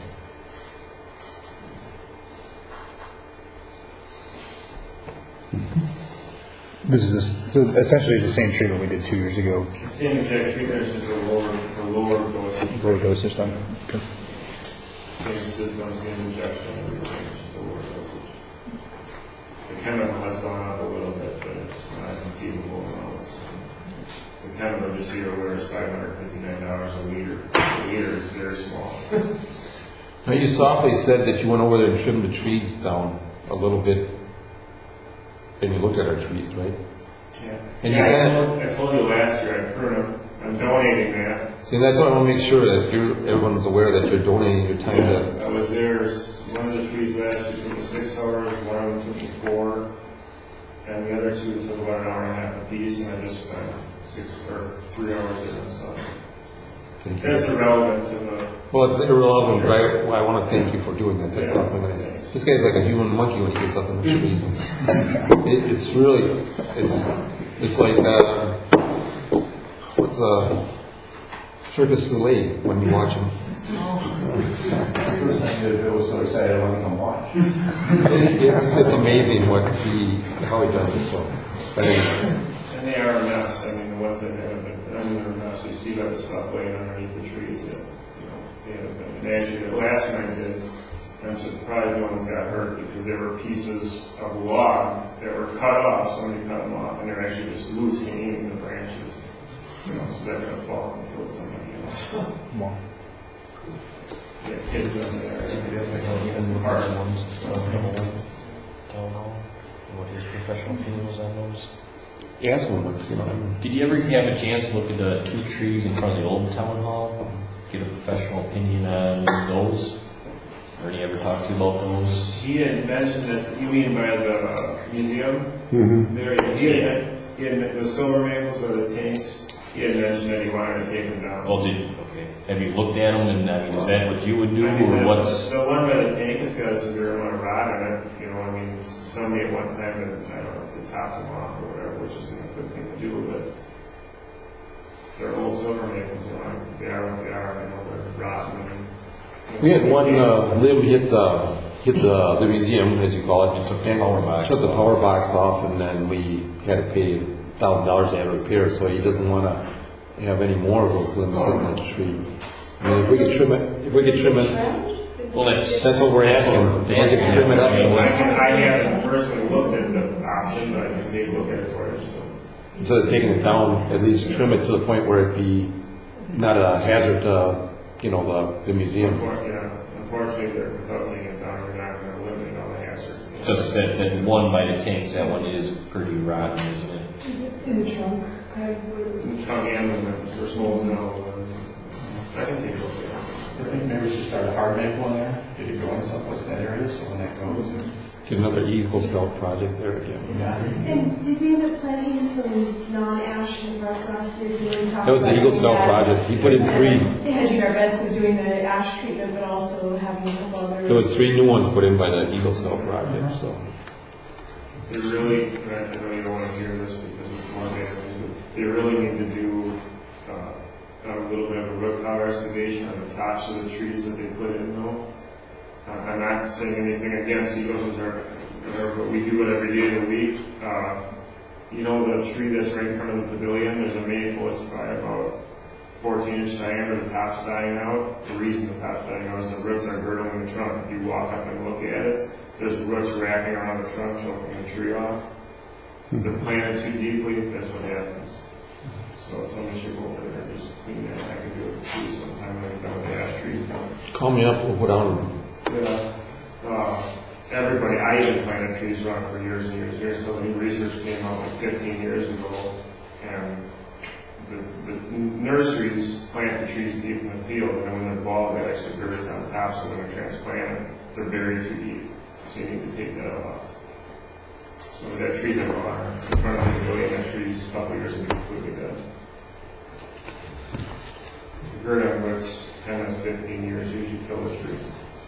So essentially it's the same treatment we did 2 years ago. Same exact treatment, it's just a lower dosage. Lower dosage then. Okay. Same system, same injection, everything, it's just a lower dosage. The chemical has gone up a little bit, but it's not conceivable amounts. The chemical, just so you're aware, is $559 a liter. A liter is very small. Now, you softly said that you went over there and trimmed the trees down a little bit, and you looked at our trees, right? Yeah. And I told you last year, I'm donating that. See, that's why I want to make sure that everyone's aware that you're donating your time to. I was there, one of the trees last year took me 6 hours, one of them took me 4, and the other two took about an hour and a half apiece, and I just spent 3 hours in the sun. Thank you. That's irrelevant to the, Well, it's irrelevant, but I want to thank you for doing that. That's something nice. This guy's like a human monkey when he gets up in the trees. It's really, it's like, what's Circus du Soleil when you watch him. First thing that Bill was so excited I want to come watch. It's amazing how he does it. So, but anyway. and they are a mess. I mean, the ones that have been, they're a mess. You see that stuff laying underneath the trees that, they have been. And actually, the last one I did, I'm surprised no one's got hurt because there were pieces of log that were cut off. Somebody cut them off, and they're actually just loose hanging in the branches. So they're going to fall and kill somebody else. Wow. Yeah, kids in there. Even the hard ones. Don't know what his professional opinion was on those. Ask him, Did you ever have a chance to look at the 2 trees in front of the old town hall? Get a professional opinion on those? Or did you ever talk to you about those? He had mentioned that, you mean by the museum? Mm-hmm. There, he had the silver maples or the tanks. He had mentioned that he wanted to take them down. Oh, okay. Have you looked at them, and is that what you would do, I mean, or what's? The one by the tank has got a severe amount of rot in it. Somebody at one time, I don't know if they topped them off or whatever, which is a good thing to do, but they're old silver maples, they are what they are. They're rotten. We had one limb hit the museum, as you call it. It took shut the power box off, and then we had to pay $1,000 to have it repaired. So he doesn't want to have any more of those limbs sitting on the tree. I mean, if we could trim it, Well, that's what we're asking. They can trim it up. I haven't personally looked at the option, but I can take a look at it for you. Instead of taking it down, at least trim it to the point where it be not a hazard to, the museum. Unfortunately, without taking it down, we're not going to eliminate all the hazard. Just that one by the tanks, that one is pretty rotten, isn't it? In the trunk. In the trunk and the first mold, no. I can take a look at it. I think maybe we should start a hard maple in there, get it going someplace in that area, so when that goes. Get another Eagle Scout project there again. Yeah. And did we end up planting some non-ash and rock last year? That was the Eagle Scout project. He put in 3. Hedging our beds of doing the ash treatment, but also having a couple other. There was 3 new ones put in by the Eagle Scout project. So. They really, I know you don't want to hear this because it's more damage, but they really need to do a little bit of a root collar excavation on the tops of the trees that they put in though. I'm not saying anything against eagles or whatever, but we do it every day of the week. The tree that's right in front of the pavilion, there's a maple, it's probably about 14-inch diameter, the top's dying out. The reason the top's dying out is the roots are girdling the trunk. If you walk up and look at it, there's roots wrapping around the trunk, choking the tree off. If they're planted too deeply, that's what happens. So somebody should go over there and just clean that. I can do it too sometime when I'm done with the ash trees. Call me up, we'll put on. Everybody, I even planted trees around for years and years and years. So the new research came out like 15 years ago, and the nurseries plant the trees deep in the field, and when they're bald, they actually girders on top, so when they're transplanted, they're buried too deep. So you need to take that off. So that tree that are in front of the pavilion, that tree's a couple years ago completely dead. The gird on what's 10 to 15 years, usually kill the tree.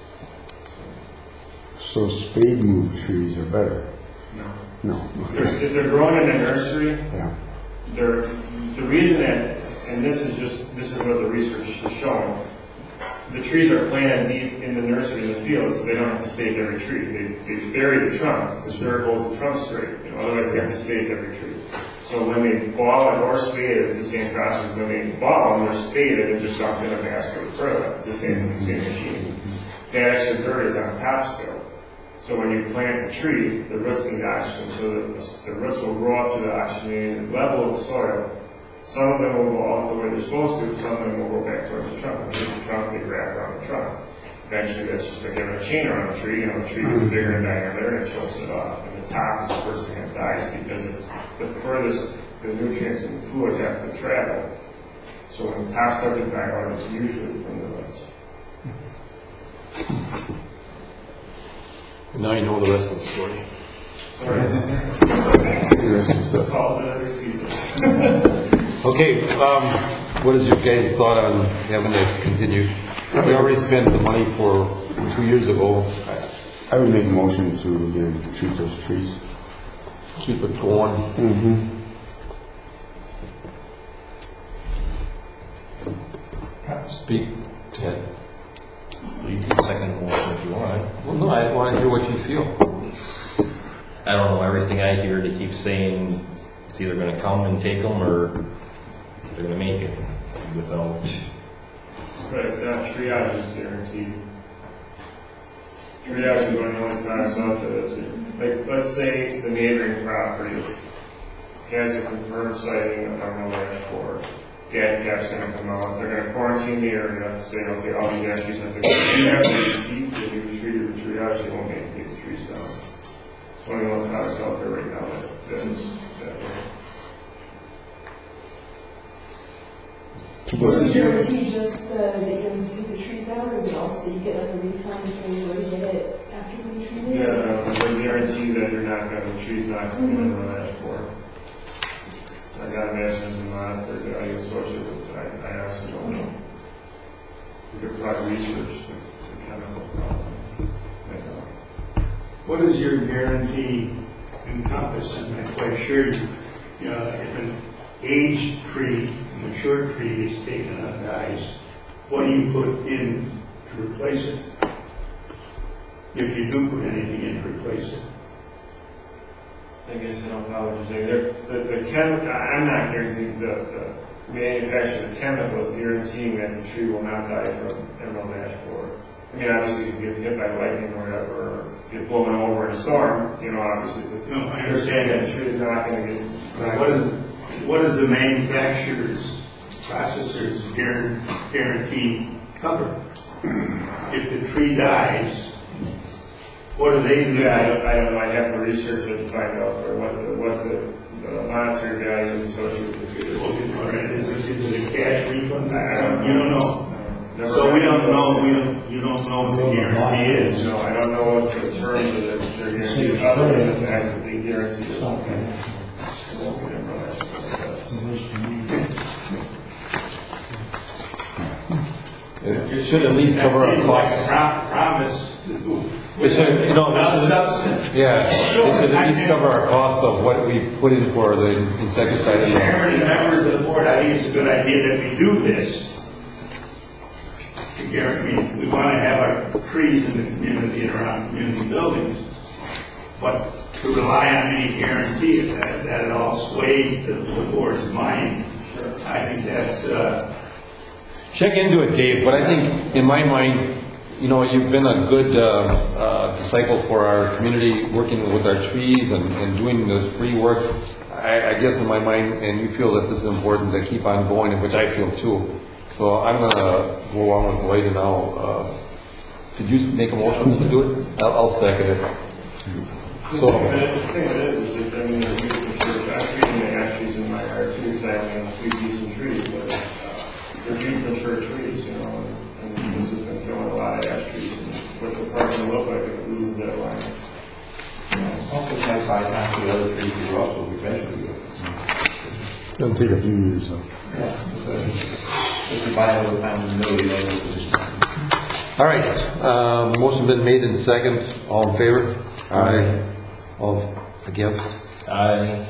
So spade move trees are better? No. If they're growing in a nursery, Yeah. the reason that, and this is what the research has shown, the trees are planted deep in the nursery in the field, so they don't have to stake every tree. They bury the trunk. The dirt holds the trunk straight. Otherwise, they have to stake every tree. So when they ball it or spade it, it's the same process. When they ball them or spade it, it's just dumped in a basket with fertilizer. It's the same machine. The actual dirt is on top still. So when you plant the tree, the roots need oxygen, so that the roots will grow up to the oxygenated level of the soil. Some of them will go all the way they're supposed to, some of them will go back towards the trunk. When you hit the trunk, they wrap around the trunk. Eventually, that's just like having a chain around the tree. The tree is bigger in diameter and it chokes it off. And the top is the first thing that dies because it's the furthest the nutrients and fluids have to travel. So when the top starts to die out, it's usually from the roots. Now you know the rest of the story. Sorry. The rest of the stuff. Okay, What is your guys' thought on having that continue? We already spent the money for 2 years ago. I would make a motion to again treat those trees. Keep it going. Mm-hmm. Speak, Ted. You can second the motion if you want. Well, no, I want to hear what you feel. I don't know, everything I hear, they keep saying it's either going to come and take them or they're going to make it without. But it's not triage is guaranteed. Triage is going to only pass out to this. Like, let's say the neighboring property has a confirmed sighting of terminal ash borer. Gas cap's going to come out. They're going to quarantine the area, say, okay, all these ash trees have to go. If you have to receipt that you treated with triage, they won't make these trees down. It's only one house out there right now that's that way. So the guarantee just that they can see the trees out, or is it also that you get like a refund if you were to get it after being treated? Yeah, they guarantee that you're not going to, the tree's not going to be run ash borer. I got mentions in mind for the audio associated with it. I honestly don't know. We could probably research the chemical problem. What does your guarantee encompass? I'm not quite sure. If an aged tree, a mature tree is taken up, dies, what do you put in to replace it? If you do put anything in to replace it. I guess I don't know what you're saying. The chemical, I'm not guaranteeing the manufacturer of the chemical is guaranteeing that the tree will not die from emerald ash borer. I mean, obviously, if you get hit by lightning or whatever, or get blown over in a storm, obviously, but I understand that the tree is not going to get. What does the manufacturer's processor's guarantee cover? If the tree dies, what do they do? I don't know. I'd have to research it to find out what the monitoring guy is associated with the tree. Is it a cash refund? You don't know. So we don't know. You don't know what the guarantee is. No, I don't know what the terms of their guarantee is, other than the fact that they guarantee it. It should at least cover our costs. Promise. It should, yeah, it should at least cover our cost of what we put in for the insecticide. Chairman and members of the board, I think it's a good idea that we do this. To guarantee, we want to have our trees in the community and around community buildings, but to rely on any guarantee that it all sways the board's mind, I think that's. Check into it, Dave, but I think, in my mind, you've been a good disciple for our community, working with our trees and doing this free work. I guess in my mind, and you feel that this is important to keep on going, which I feel too. So I'm going to go along with Lloyd now. Could you make a motion to do it? I'll second it. So, the thing is that, I'm treating the ash trees in my yard too, because I have 2 decent trees, but they're huge mature trees, and this has been killing a lot of ash trees. And what's the park going to look like if it loses that line? Also, nice by time the other trees will also eventually go. It'll take a few years, though. If you buy another time in the middle, you know. all right. Motion been made in second. All in favor? Aye. All against? Aye.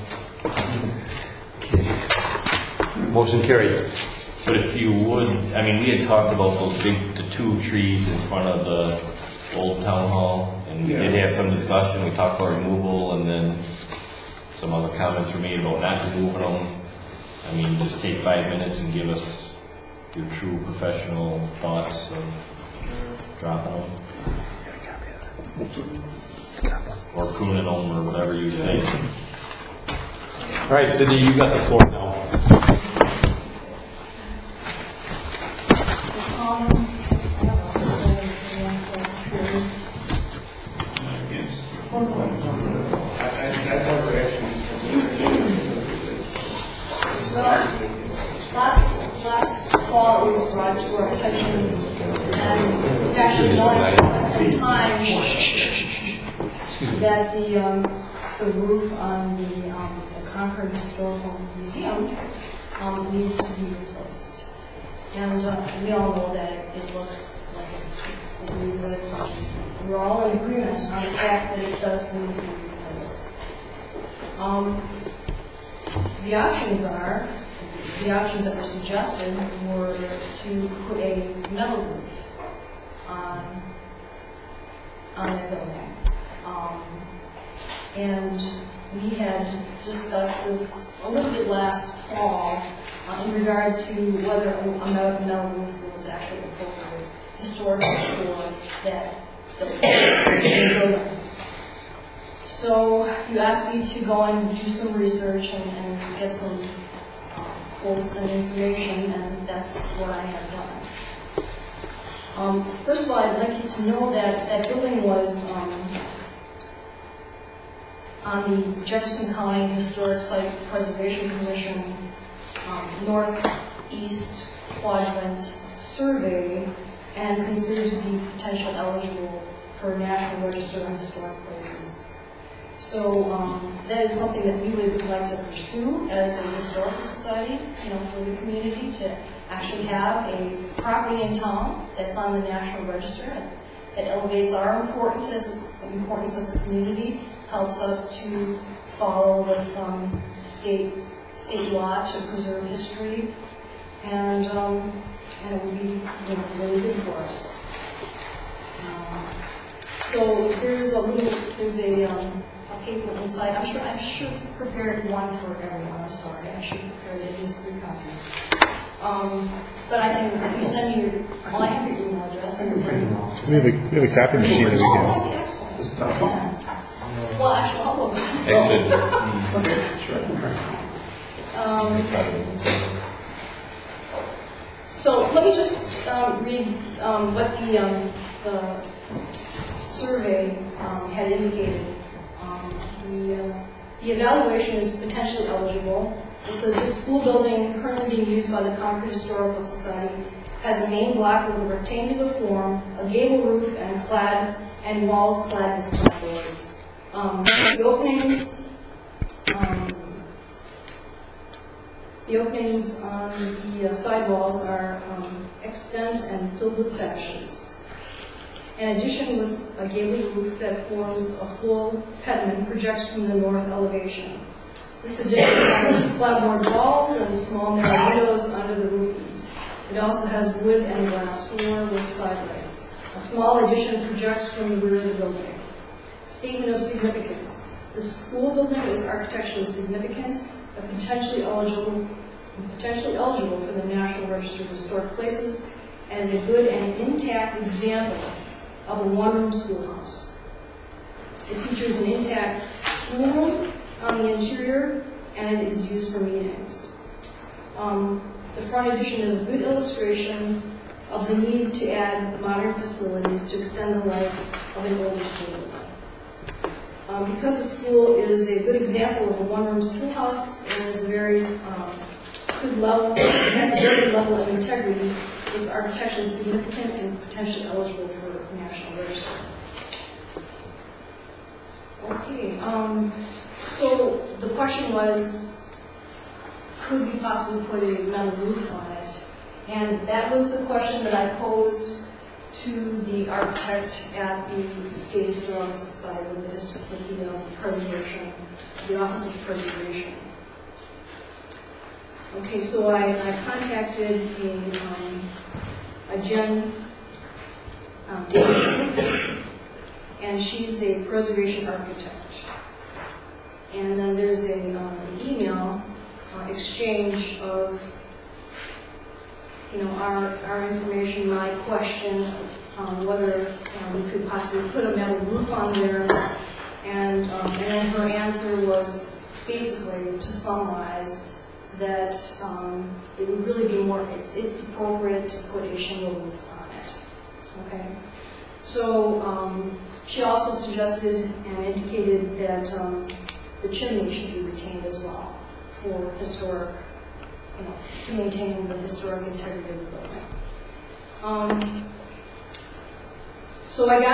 Okay. Motion carried. But if you would, we had talked about the 2 trees in front of the old town hall, and we did have some discussion. We talked about removal, and then some other comments were made about not removing them. Just take 5 minutes and give us your true professional thoughts of dropping them. Or pruning them, or whatever you think. All right, Cindy, you got the floor now. Last fall, it was brought to our attention, and actually knowing at the time that the roof on the Concord Historical Museum needs to be replaced. we all know that it looks like it needs replacement. We're all in agreement on the fact that it does need to be replaced. The options that were suggested were to put a metal roof on that building. And we had discussed this a little bit last fall in regard to whether a metal roof was actually appropriate historically for that building. So you asked me to go and do some research and get some quotes and information, and that's what I have done. First of all, I'd like you to know that that building was on the Jefferson County Historic Site Preservation Commission Northeast Quadrant survey and considered to be potentially eligible for National Register of Historic Places. So that is something that we would like to pursue as a historical society, for the community, to actually have a property in town that's on the National Register. It elevates our importance as a community, helps us to follow with state law to preserve history, and it would be really good for us. So there's a paper inside. I should have prepared one for everyone. I'm sorry. I should have prepared at least 3 copies. But I can, if you send me I have your email address and your email. We have a copy machine that we can. Excellent. Yeah. Well, actually, all of them. So let me just read what the survey had indicated. The evaluation is potentially eligible. It says the school building currently being used by the Concord Historical Society has a main block with a rectangular form, a gable roof, and walls clad with clapboards. The openings on the sidewalls are extent and filled with sections. In addition, with a gable roof that forms a full pediment projects from the north elevation. This addition has clapboard walls and small narrow windows under the roof eaves. It also has wood and glass floor with side lights. A small addition projects from the rear of the building. Statement of significance. The school building is architecturally significant and potentially eligible for the National Register of Historic Places as a good and intact example of a one-room schoolhouse. It features an intact schoolroom on the interior, and it is used for meetings. The front addition is a good illustration of the need to add modern facilities to extend the life of an older school building. Because the school is a good example of a one-room schoolhouse and is a very good level, has a very good level of integrity, it's architecturally significant and potentially eligible for National Register. Okay, so the question was, could we possibly put a metal roof on it? And that was the question that I posed to the architect at the State Historical Society with the preservation, the Office of Preservation. Okay, so I contacted a Jen Davis, and she's a preservation architect. And then there's an email exchange of our information, my question on whether we could possibly put a metal roof on there, and then her answer was basically to summarize that it would really be more, it's appropriate to put a shingle roof on it. Okay? So she also suggested and indicated that the chimney should be retained as well for historic, to maintain the historic integrity of the building. So I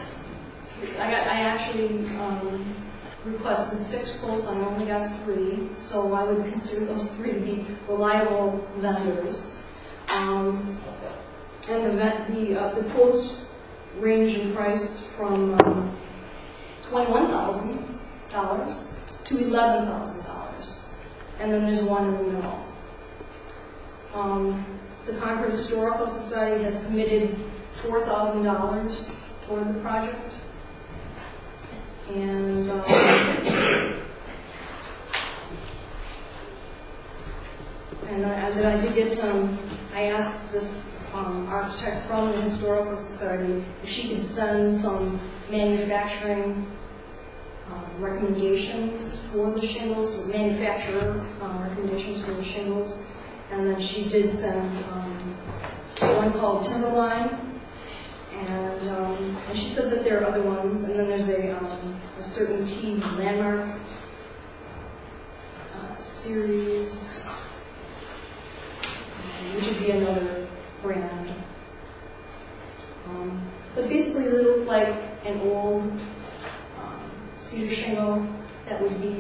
actually requested 6 quotes. I only got 3, so I would consider those 3 to be reliable vendors. And the quotes range in price from $21,000 to $11,000, and then there's one in the middle. The Concord Historical Society has committed $4,000 toward the project, and I did get I asked this architect from the Historical Society if she could send some manufacturing recommendations for the shingles, manufacturer recommendations for the shingles, and then she did send one called Timberline, and she said that there are other ones, and then there's a certain T Landmark series, which would be another brand. But basically they look like an old cedar shingle that would be,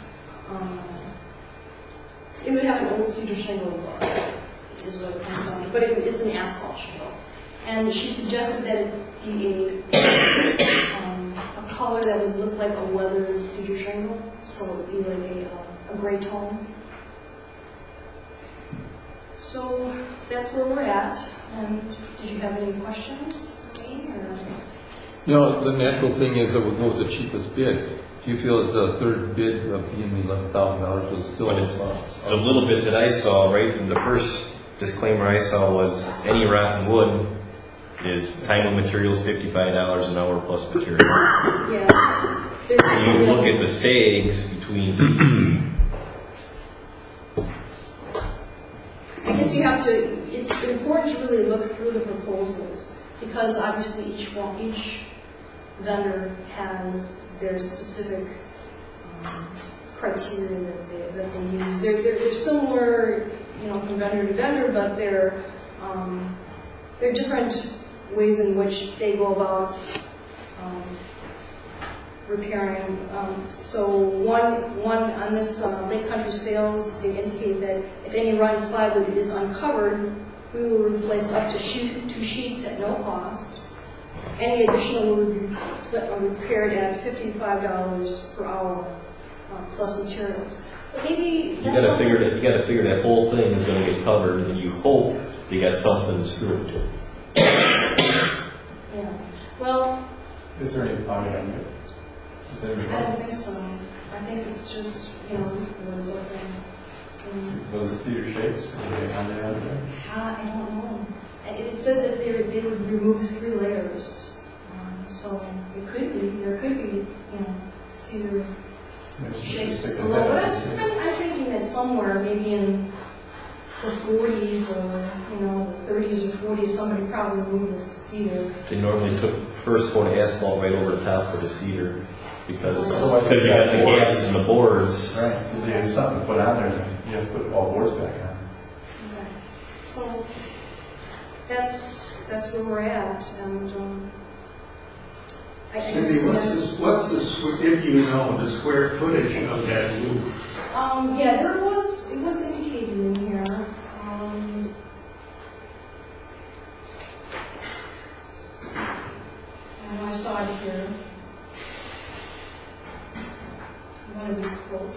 it would have an old cedar shingle look, is what it comes down to, but it's an asphalt shingle. And she suggested that it be a color that would look like a weathered cedar shingle, so it would be like a gray tone. So that's where we're at. And did you have any questions for me? You know, the natural thing is that we'll go with the cheapest bid. Do you feel that the third bid of being $11,000 was still the little bit that I saw, right, in the first disclaimer I saw was any rotten wood is time and materials $55 an hour plus material. Yeah. You look at the sags between I guess you have to, it's important to really look through the proposals, because obviously each vendor has their specific criteria that they use. They're similar, from vendor to vendor, but they're different ways in which they go about repairing. So one on this Lake Country Sales, they indicate that if any rotten plywood is uncovered, we will replace up to 2 sheets at no cost. Any additional will be repaired at $55 per hour plus materials. But maybe you got to figure that whole thing is going to get covered, and you hope you got something to screw it to. Yeah. Well. Is there any body on it? I don't think so. I think it's just, woods open. Those cedar shakes, are they on there? I don't know. It said that they would remove 3 layers. So there could be, cedar shakes below. But I'm thinking that somewhere, maybe in the 40s or, the 30s or 40s, somebody probably removed the cedar. They normally took first coat of asphalt right over the top for the cedar. Because you got the gaps in the boards. Right, because you have something to put on there, you have to put all boards back on. Okay. So that's where we're at, and Cindy, what's the square footage of that roof? Yeah, it was indicated in here. And I saw it here. One of these quotes.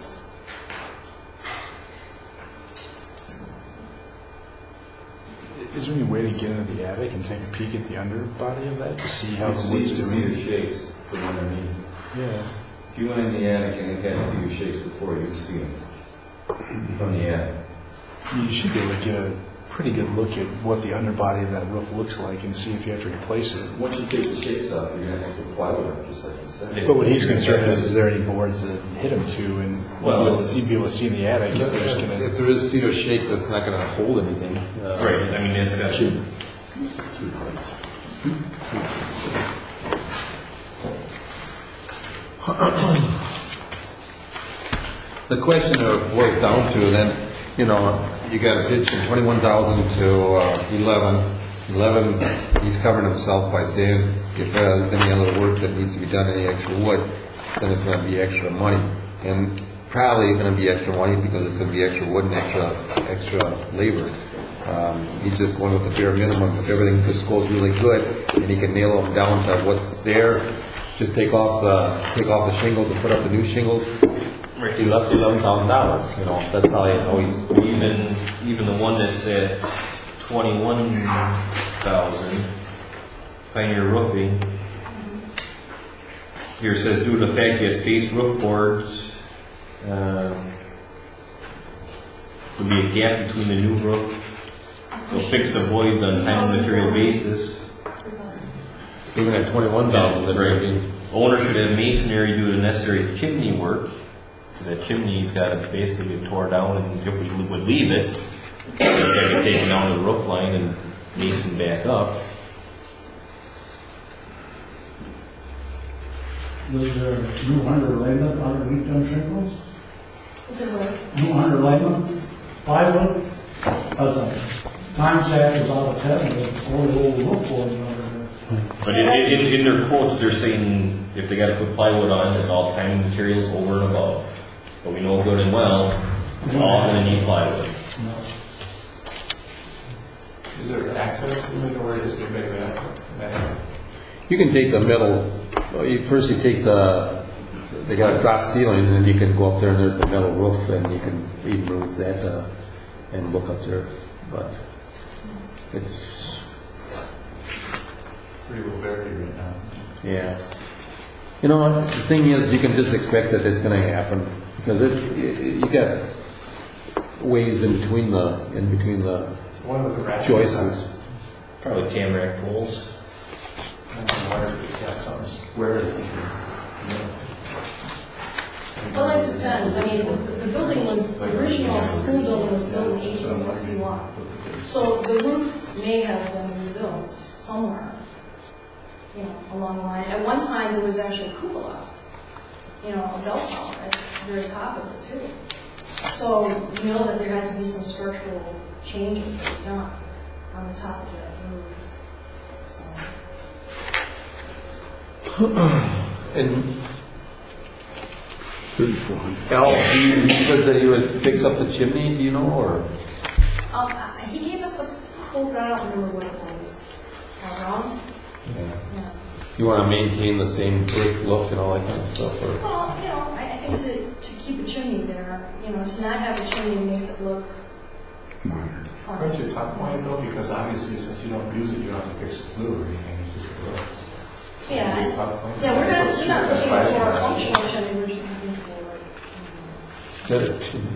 Is there any way to get into the attic and take a peek at the underbody of that to see how the wood's doing? See the shakes from underneath. Yeah. If you went in the attic and had cedar shakes before, you'd see them from the attic. You should be able to get a pretty good look at what the underbody of that roof looks like and see if you have to replace it. Once you take the shakes off, you're going to have to put plywood up, just like you said. But what he's concerned is there any boards that hit him to, and you'd be able to see in the attic if there's going to... If there is cedar shakes, that's not going to hold anything. Right, I mean, it's got to... The question boils down to then, you got a bid from 21,000 to 11. 11, he's covering himself by saying if there's any other work that needs to be done, any extra wood, then it's going to be extra money. And probably it's going to be extra money because it's going to be extra wood and extra labor. He's just going with the bare minimum. If everything just goes really good, and he can nail them down to what's there, just take off the shingles and put up the new shingles. He left $11,000. You know, that's how I know he's Even the one that's at 21,000, Pioneer Roofing. Here it says, due to the fact he has face roof boards, there'll be a gap between the new roof. They'll fix the voids on time and material basis. even at 21,000. Right. Owner should have masonry do the necessary chimney work. That chimney's got to basically get tore down, and if we would leave it, it's got to be taken down to the roof line and mason back up. Was there new underlayment underneath them shingles? Is it what? New underlayment? Plywood? Time sack is out of 10, there's only old roof boards under there. But in their quotes, they're saying if they got to put plywood on, it's all time and materials over and above. But we know good and well, it's all going to need plywood. No. Is there access to it, or is there maybe that? You can take the metal. You take they got a drop ceiling, and then you can go up there and there's the metal roof, and you can even move that and look up there. But it's pretty well buried right now. Yeah. You know, the thing is, you can just expect that it's going to happen because you got ways in between the One was a choices. Probably tamarack poles. Well, it depends. I mean, the building was, the original school building was built in 1861. So the roof may have been rebuilt somewhere, you know, along the line. At one time, there was actually a cupola, you know, a bell tower at the very top of it, too. So you know that there had to be some structural changes that were done on the top of that roof. And Al, you said that you would fix up the chimney, do you know, or? He gave us a quote, I don't remember what it was. Wrong? Yeah. You want to maintain the same brick look and all that kind of stuff, or? Well, you know, I think to keep a chimney there, you know, to not have a chimney makes it look fun. Aren't you top point though? Because obviously, since you don't use it, you don't have to fix the glue or anything. It's just gross. Yeah, we're not looking for a functional chimney, we're just looking for Aesthetic chimney.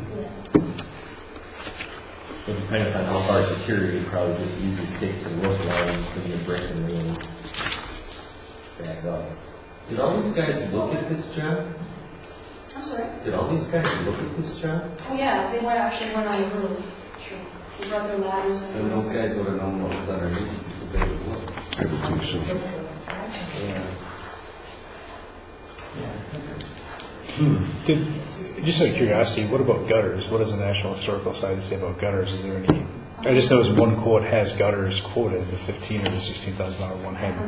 But depending on how far it's deteriorated, probably just easy stick to the roof line, put the brick and then back up. Did all these guys look at this job? I'm sorry? Did all these guys look at this job? Oh yeah, they actually went on the roof. Sure. They brought their ladders and... Then those guys would have known what was underneath because they would look. I would think so. Just out of curiosity, what about gutters? What does the National Historical Society say about gutters? Is there any? I just noticed one quote has gutters quoted, the $15,000 or the $16,000 one had.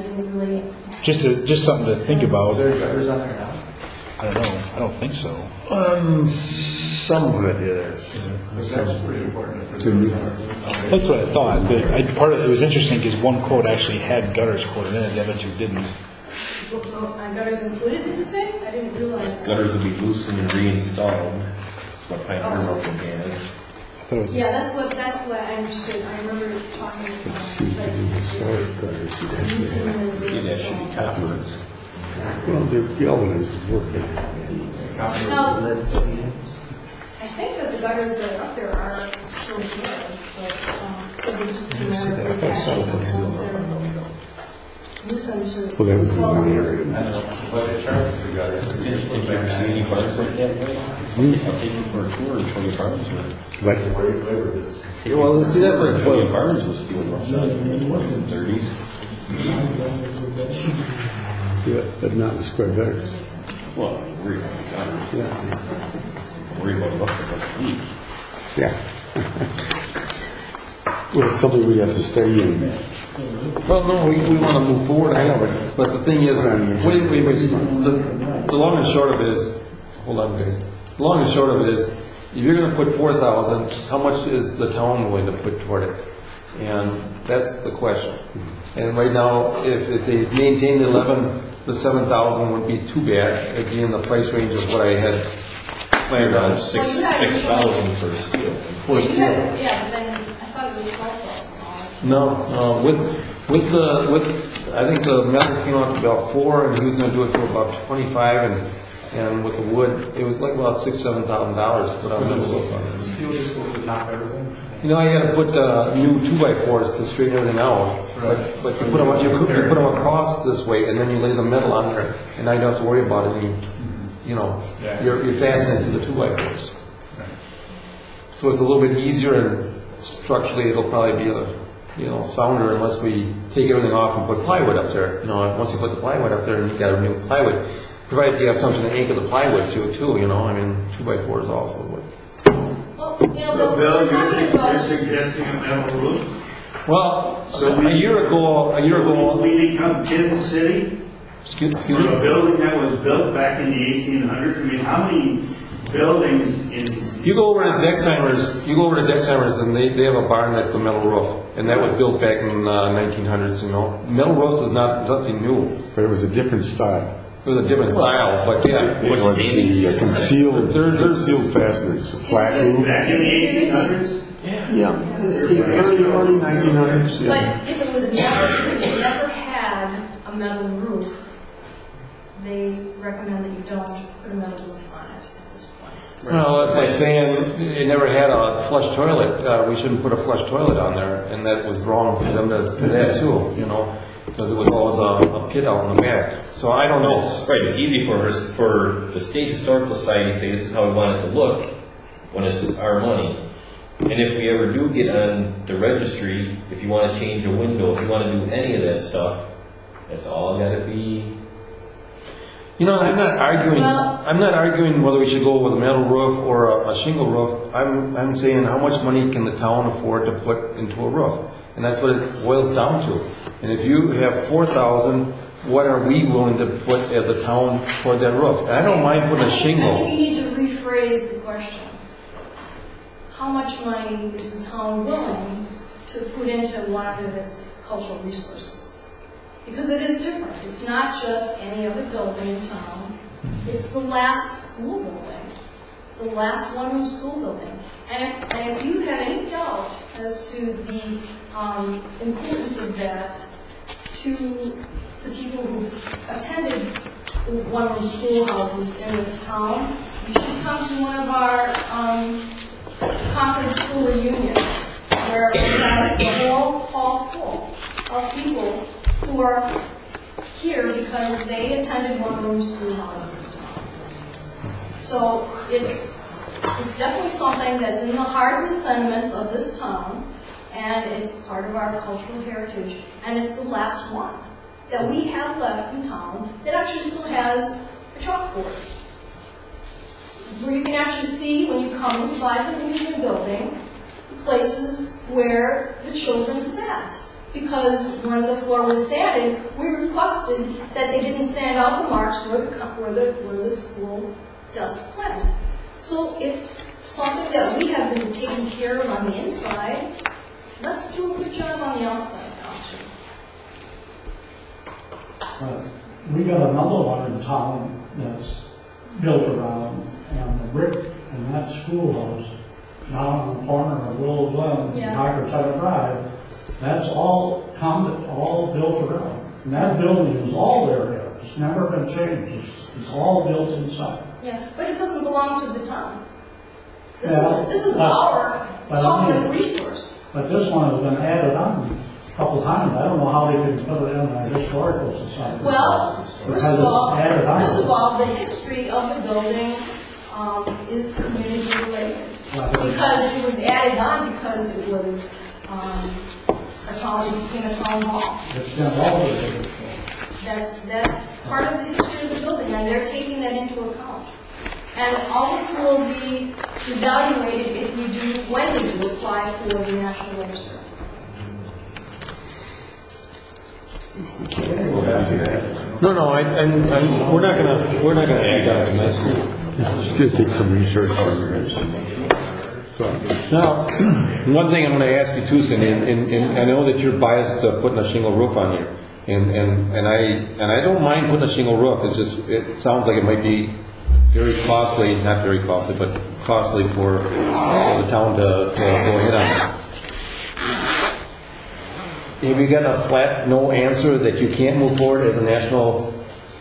Just something to think about. Is there gutters on there now? I don't know. I don't think so. Some of it is. Because that's pretty important. That's what I thought. But it was interesting because one quote actually had gutters quoted in it, the other two didn't. Gutters included, did it say? I didn't realize that. Gutters will be loosened and reinstalled. What Pioneer Roofing has. Yeah, that's what I understood. I remember talking to Yeah, that should be copper. Well, the galvanized is working. Now, I think that the gutters that are up there are still good, but so they just do not Well, that was in one area. But they charge for gutters. If you ever see any bars like that, I'll take you for a tour and show you bars. But Yeah, well, let's see that for Toya Barnes was steel rough side from the 20s and 30s. yeah, but not the square gutters. Well, I'm worried about the gutters. Yeah. I'm worried about rough that doesn't leak. Yeah. Well, it's something we have to stay in. Well, no, we want to move forward. I know, but the thing is, wait. The long and short of it is, hold on, guys. The long and short of it is, if you're gonna put 4,000, how much is the town willing to put toward it? And that's the question. And right now, if they maintain the 7,000 wouldn't be too bad. Again, the price range of what I had planned on. 6,000 for steel. For steel. Yeah, but then I thought it was $12,000. No, with I think the metal came out to about 4, and he was going to do it for about 25, and with the wood, it was like about $6,000-7,000 to put on the roof. Steel just goes to top everything? You know, I had to put new 2x4s to straighten everything out. Right. But you put them across this way, and then you lay the metal on there, and now you don't have to worry about it. You're fastened into the 2x4s. Right. So it's a little bit easier, and structurally it'll probably be sounder unless we take everything off and put plywood up there. Once you put the plywood up there, and you got a new plywood, provided you have something to anchor the plywood to too. 2x4s also would. Well, So Bill, you're suggesting a metal roof? Well, a year ago, We become Kansas City? excuse For a me. building that was built back in the 1800s, I mean, how many buildings in... You go over to Dexheimer's, and they have a barn that's a metal roof, and that was built back in 1900s. Metal roofs is nothing new. But it was a different style. It was a different style, but yeah. It was the concealed fasteners, flat roof. Back in the 1800s? Yeah, early 1900s. But if it was never had a metal roof, they recommend that you don't put a metal roof on it at this point. Well, it's like saying it never had a flush toilet. We shouldn't put a flush toilet on there, and that was wrong for them to do that too, because it was always a pit out in the back. So I don't know. Right, it's easy for the State Historical Society to say this is how we want it to look when it's our money. And if we ever do get on the registry, if you want to change a window, if you want to do any of that stuff, that's all got to be... I'm not arguing whether we should go with a metal roof or a shingle roof. I'm saying how much money can the town afford to put into a roof? And that's what it boils down to. And if you have 4,000, what are we willing to put as a town toward that roof? And I don't mind putting a shingle. I think you need to rephrase the question. How much money is the town willing to put into one of its cultural resources? Because it is different. It's not just any other building in town. It's the last school building. The last one-room school building. And if you have any doubt as to the importance of that to the people who attended one-room schoolhouses in this town, you should come to one of our conference school reunions where we have the whole hall full of people who are here because they attended one-room schoolhouses in town. So it's definitely something that's in the heart and sentiments of this town, and it's part of our cultural heritage, and it's the last one that we have left in town that actually still has a chalkboard, where you can actually see when you come inside the museum building places where the children sat. Because when the floor was standing, we requested that they didn't stand out the marks where the school desk went. So it's something that we have been taking care of on the inside. Let's do a good job on the outside, actually. We got another one in town that's built around, and the brick in that schoolhouse, now on the corner of Willow Glen and Hydro Drive, that's all built around. And that building is all there. It's never been changed. It's all built inside. Yeah, but it doesn't belong to the town. This is our public resource. But this one has been added on a couple times. I don't know how they can put it in the historical society. Well, first of all, the history of the building is community related. Because it was added on because it was it became a town hall. That's part of the history of the building, and they're taking that into account. And all this will be evaluated when we do apply for the National Register. No, we're not gonna act on it tonight. It's going to take some research on it. Now, one thing I'm going to ask you too, Cindy, and I know that you're biased to putting a shingle roof on here, and I don't mind putting a shingle roof. It's just it sounds like it might be very costly, not very costly, but costly for the town to go ahead on it. Have you got a flat no answer that you can't move forward as a national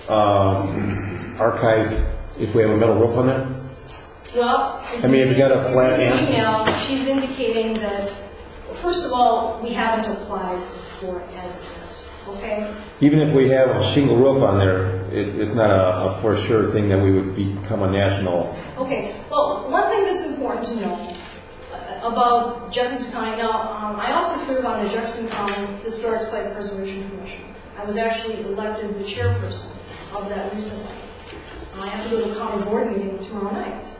archive if we have a metal roof on it? Well, have you got a flat answer? Email, she's indicating that, first of all, we haven't applied for it as of yet, okay? Even if we have a shingle roof on there, it's not a for sure thing that we would become a national. Okay, well, one thing that's important to know about Jefferson County, now, I also serve on the Jefferson County Historic Site Preservation Commission. I was actually elected the chairperson of that recently. I have to go to a county board meeting tomorrow night.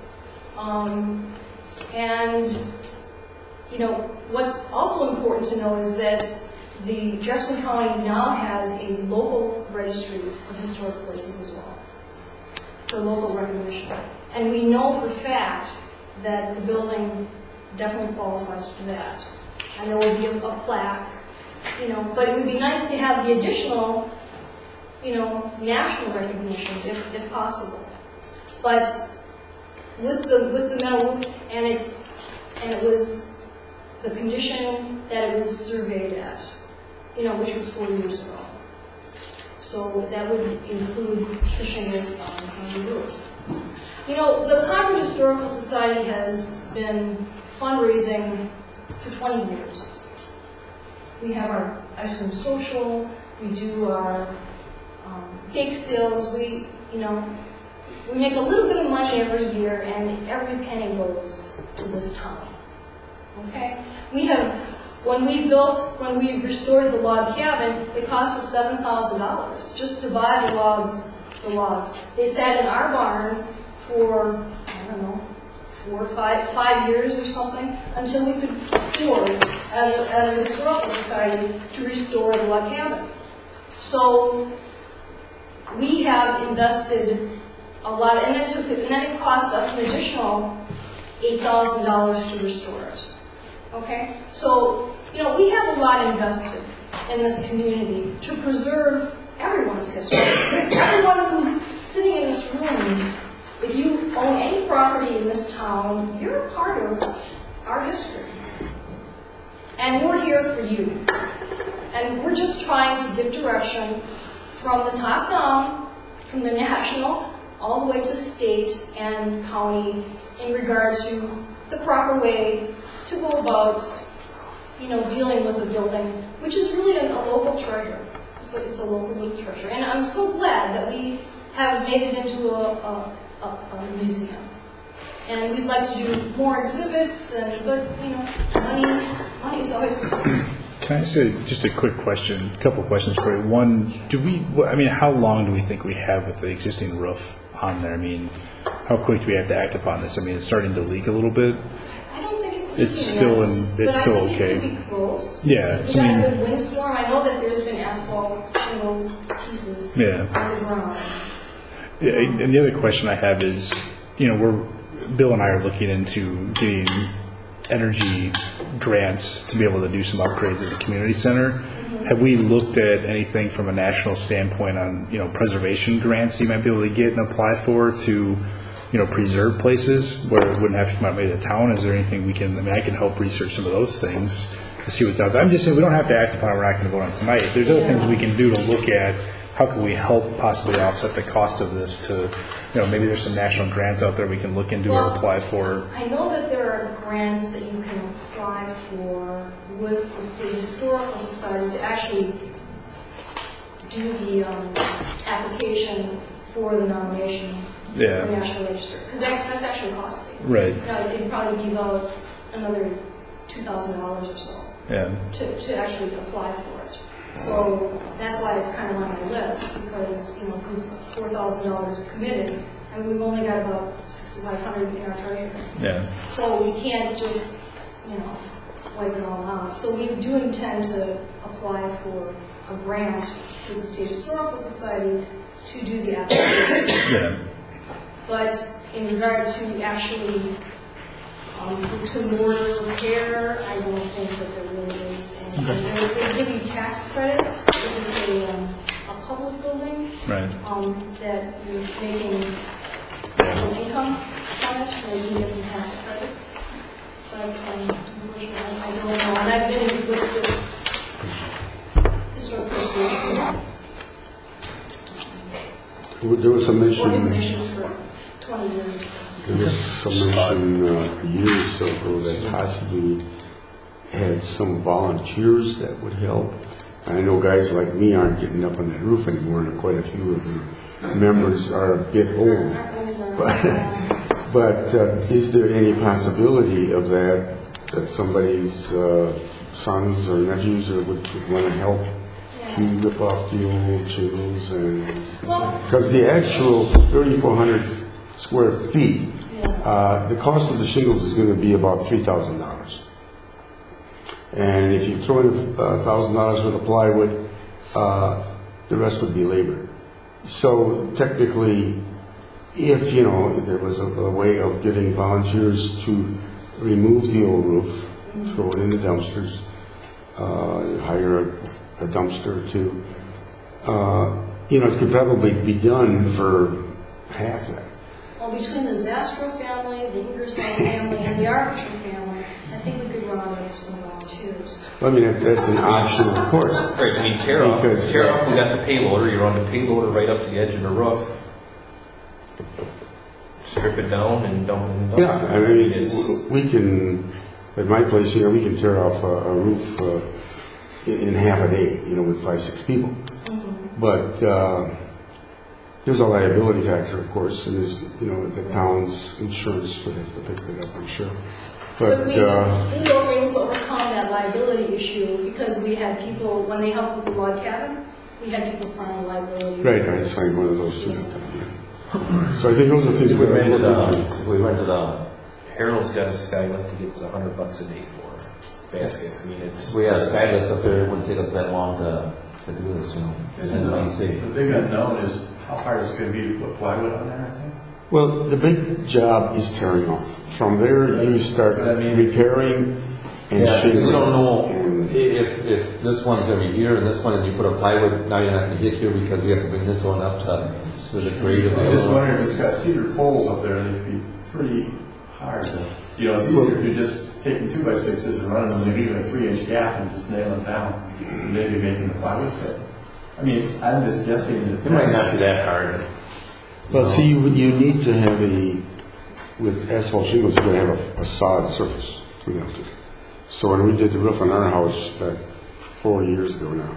And, you know, what's also important to know is that the Jefferson County now has a local registry of historic places as well, for local recognition. And we know for a fact that the building definitely qualifies for that. And there will be a plaque, you know, but it would be nice to have the additional, you know, national recognition if possible. But with the metal roof, and it was the condition that it was surveyed at, you know, which was 4 years ago. So that would include the shingles on the roof. You know, the Concord Historical Society has been fundraising for 20 years. We have our ice cream social, we do our cake sales, we make a little bit of money every year, and every penny goes to this town. Okay? When we restored the log cabin, it cost us $7,000 just to buy the logs. They sat in our barn for, I don't know, 4 or 5 years or something, until we could afford, as a historical society, to restore the log cabin. So we have invested a lot, and then it cost us an additional $8,000 to restore it. Okay? So, you know, we have a lot invested in this community to preserve everyone's history. Everyone who's sitting in this room, if you own any property in this town, you're a part of our history. And we're here for you. And we're just trying to give direction from the top down, from the national, all the way to state and county in regard to the proper way to go about, you know, dealing with a building, which is really a local treasure. It's a local treasure. And I'm so glad that we have made it into a museum. And we'd like to do more exhibits, but, you know, money is always... Can I say just a quick question, a couple of questions for you? One, how long do we think we have with the existing roof on there? I mean, how quick do we have to act upon this? I mean, it's starting to leak a little bit. I don't think it's still okay. It could be close. Yeah. We got a good windstorm. I know that there's been asphalt, pieces on the ground. Yeah, and the other question I have is, you know, Bill and I are looking into getting energy grants to be able to do some upgrades at the community center. Mm-hmm. Have we looked at anything from a national standpoint on, you know, preservation grants you might be able to get and apply for to, you know, preserve places where it wouldn't have to come out of the town? Is there anything I can help research some of those things to see what's out there. I'm just saying we don't have to act upon it. We're not going to vote on tonight. If there's other things we can do to look at how can we help possibly offset the cost of this to, you know, maybe there's some national grants out there we can look into or apply for. I know that there are grants that you can apply for with the State Historical Society to actually do the application for the nomination for the National Register. Because that's actually costly. Right. It'd probably be about another $2,000 or so to actually apply for it. So that's why it's kind of on my list, because, you know, $4,000 committed, and we've only got about $6,500 in our treasury. Yeah. So we can't just, you know, wipe it all out. So we do intend to apply for a grant to the State Historical Society to do the application. Yeah. But in regard to actually bricks and mortar repair, I don't think that there really is. And they give you tax credits if it's a public building. Right. That you're making some income from it, so you can get some tax credits. But unfortunately, I don't know. And I've been with this sort of person. There was some mention. Organizations for 20 years. There was some mention years ago that possibly had some volunteers that would help. I know guys like me aren't getting up on that roof anymore, and quite a few of the members are a bit old. But is there any possibility of that somebody's sons or nephews would want to help to rip off the old shingles? Because the actual 3,400 square feet, the cost of the shingles is going to be about $3,000. And if you throw in $1,000 worth of plywood, the rest would be labor. So technically, if there was a way of getting volunteers to remove the old roof, throw it in the dumpsters, hire a dumpster or two, it could probably be done for half that. Well, between the Zastro family, the Ingersoll family, and the Archer family, I think we could run out of some volunteers. Well, I mean, that's an option, of course. Right, I mean, tear off, we got the payloader, you run the payloader right up to the edge of the roof, strip it down and dump it in the dumpster. Yeah, I mean, we can, at my place here, we can tear off a roof in half a day, with 5-6 people. Mm-hmm. But there's a liability factor, of course, and there's, the town's insurance would have to pick it up, I'm sure. But we were able to overcome that liability issue because we had people, when they helped with the log cabin, we had people sign a liability. Right, I signed one of those too. So I think those are things we rented. Harold's got a skylift he gets $100 a day for basket. I mean, it's we had a skylift up there. It wouldn't take us that long to do this, The big unknown is how hard it's going to be to put plywood on there, I think. Well, the big job is tearing off. From there, you start repairing and shingling. You don't know if this one's going to be here and this one, and you put a plywood, now you're not going to get here because we have to bring this one up to the grade of the I just wonder if it's got cedar poles up there, and it'd be pretty hard to, it's easier if you're just taking 2x6s and running them, leaving a 3-inch gap and just nailing it down, and maybe making the plywood fit. I mean, I'm just guessing that it might not be that hard. Well, see, you need to have with asphalt shingles, you're going to have a solid surface. So when we did the roof on our house back 4 years ago now,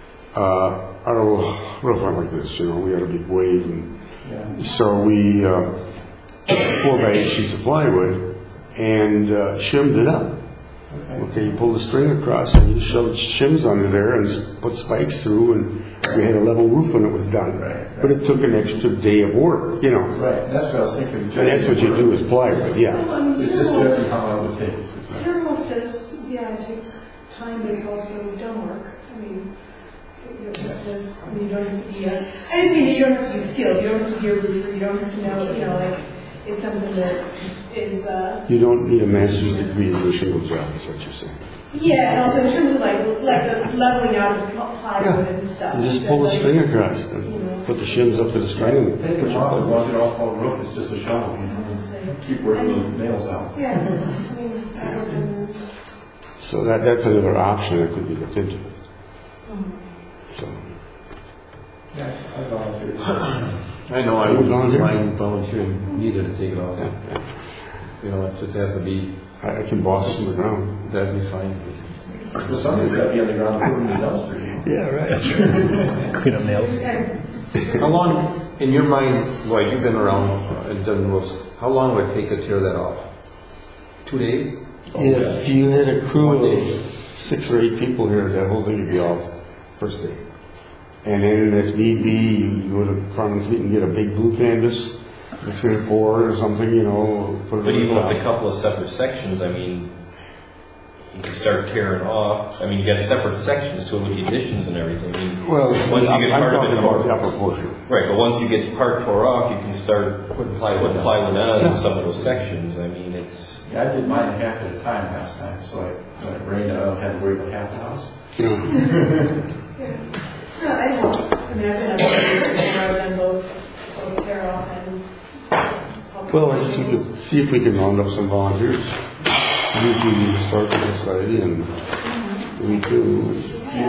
our roof went like this, we had a big wave, and so we took 4x8 sheets of plywood and shimmed it up. Okay, you pull the string across and you shoved shims under there and put spikes through, and we had a level roof when it was done. Right. But it took an extra day of work, Right, that's what I was thinking. And that's what you do is plywood, yeah. It's just judging how long it would take. Your roof does, take time, but it's also done work. I mean, you don't have to be I just mean that you don't have to be skilled. You don't have to be a roofer. You don't have to know, it's something that is... You don't need a master's degree to do a shingle job, is what you're saying. Yeah, and also in terms of like the leveling out of plywood and stuff. You just pull the string across and put the shims up to the string and take them off as long as you don't fall roof, it's just a shovel. Keep working the nails out. Yeah, I mean, so that's another option that could be looked into. So. Yeah, I volunteered. I know, I wouldn't mind volunteering neither to take it off. It just has to be... I can boss it on the ground. That'd be fine. Well, somebody's got to be on the ground putting the dumpster. Yeah, right. That's right. Clean up nails. How long, in your mind, you've been around and done roofs, how long would it take to tear that off? 2 days? If you had a crew of 6 or 8 people here, that whole thing would be off first day. And then if need be, you go to Farm and Fleet and get a big blue canvas, 3 or 4 or something, put it But even with a couple of separate sections, I mean, you can start tearing off. I mean, you got separate sections to it with the additions and everything. I mean, Well, once you get I'm part of talking it, about the upper portion. right? But once you get part tore off, you can start putting plywood on in some of those sections. I mean, it's. Yeah, I did mine half at a time last time, so when it rained, I don't have to worry about half the house. No, I don't. I mean, I've been up there, I've done both tear off and. Well, I just need to see if we can round up some volunteers. Usually we start with this idea and we do.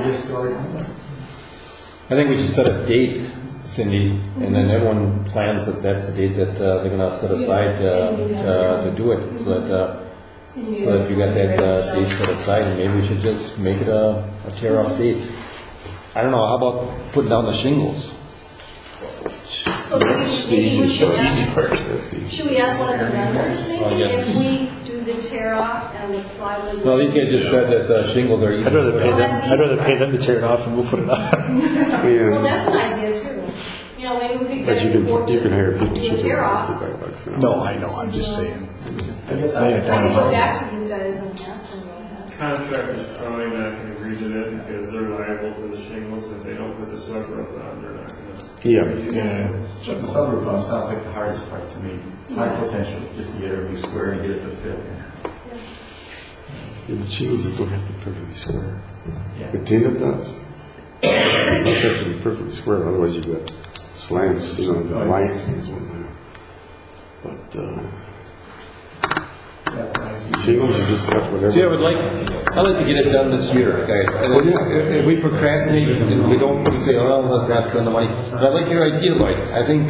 I think we should set a date, Cindy, and then everyone plans that that's the date that they're going to set aside to do it. So that you got that date set aside, and maybe we should just make it a tear-off date. I don't know. How about putting down the shingles? So maybe we should ask one of the vendors maybe if we do the tear off and the plywood? No, these guys just said that shingles are easy. I'd rather pay them to tear it off and we'll put it on. Well, that's an idea too. You know, maybe we could But get you can hire 50 do a tear off. No, I know. I'm just saying. I can go back to these guys and ask them about that. Contractor's probably not going to agree to that because they're liable for the shingles. If they don't put the subroof on, they're not going to. Yeah. The subroof on sounds like the hardest part to me. High potential, just to get everything square and get it to fit. Yeah, but shingles don't have to be perfectly square. Yeah. The tin does. It has to be perfectly square, otherwise you got slants, you know, the lines and whatnot. But shingles are just cut whatever. See, I'd like to get it done this year, guys. Well, yeah. If we procrastinate and we don't say, oh, let's not spend the money. But I like your idea, Mike. I think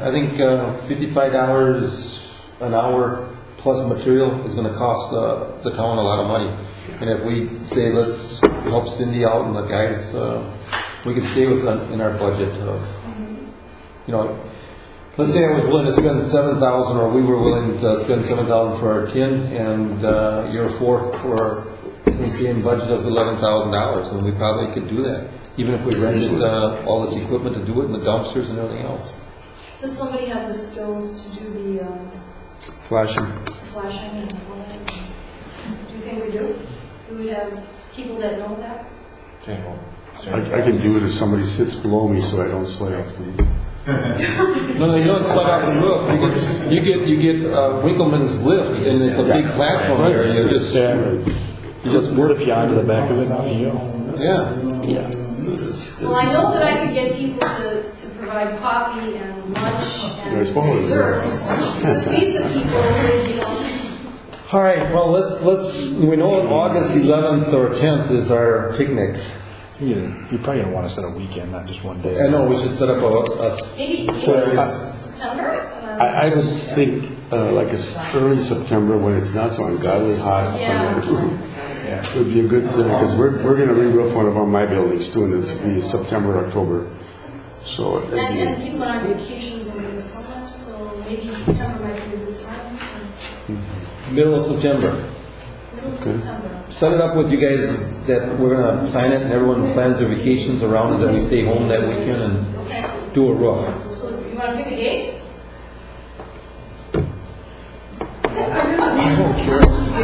$55 an hour plus material is going to cost the town a lot of money. And if we say let's help Cindy out and the guys, we can stay in our budget. You know, let's say I was willing to spend $7,000, or we were willing to spend $7,000 for our tin, and year 4 for we stay in budget of $11,000, and we probably could do that, even if we rented all this equipment to do it, and the dumpsters and everything else. Does somebody have the skills to do the Flashing. flashing and all that? Do you think we do? Do we have people that know that? I can do it if somebody sits below me so I don't slide off the roof. No, you don't slide off the roof. You get Winkleman's lift, and it's a big platform there. You just work you onto the back of it now. You go. Yeah. Well, I know that I could get people to provide coffee and lunch and desserts to feed the people who, you know. All right. Well, let's. We know August 11th or 10th is our picnic. You're probably gonna want to set a weekend, not just one day. I know we should set up Maybe September. I would think like it's early September when it's not so ungodly hot. Yeah. It would be a good thing because we're going to re-roof one of my buildings too, and it's be September, October. So and people are on vacations over the summer, so maybe September might be a good time. Middle of September. Set it up with you guys that we're going to plan it, and everyone plans their vacations around it, that we stay home that weekend and do a roof. So you want to pick a date? I don't care.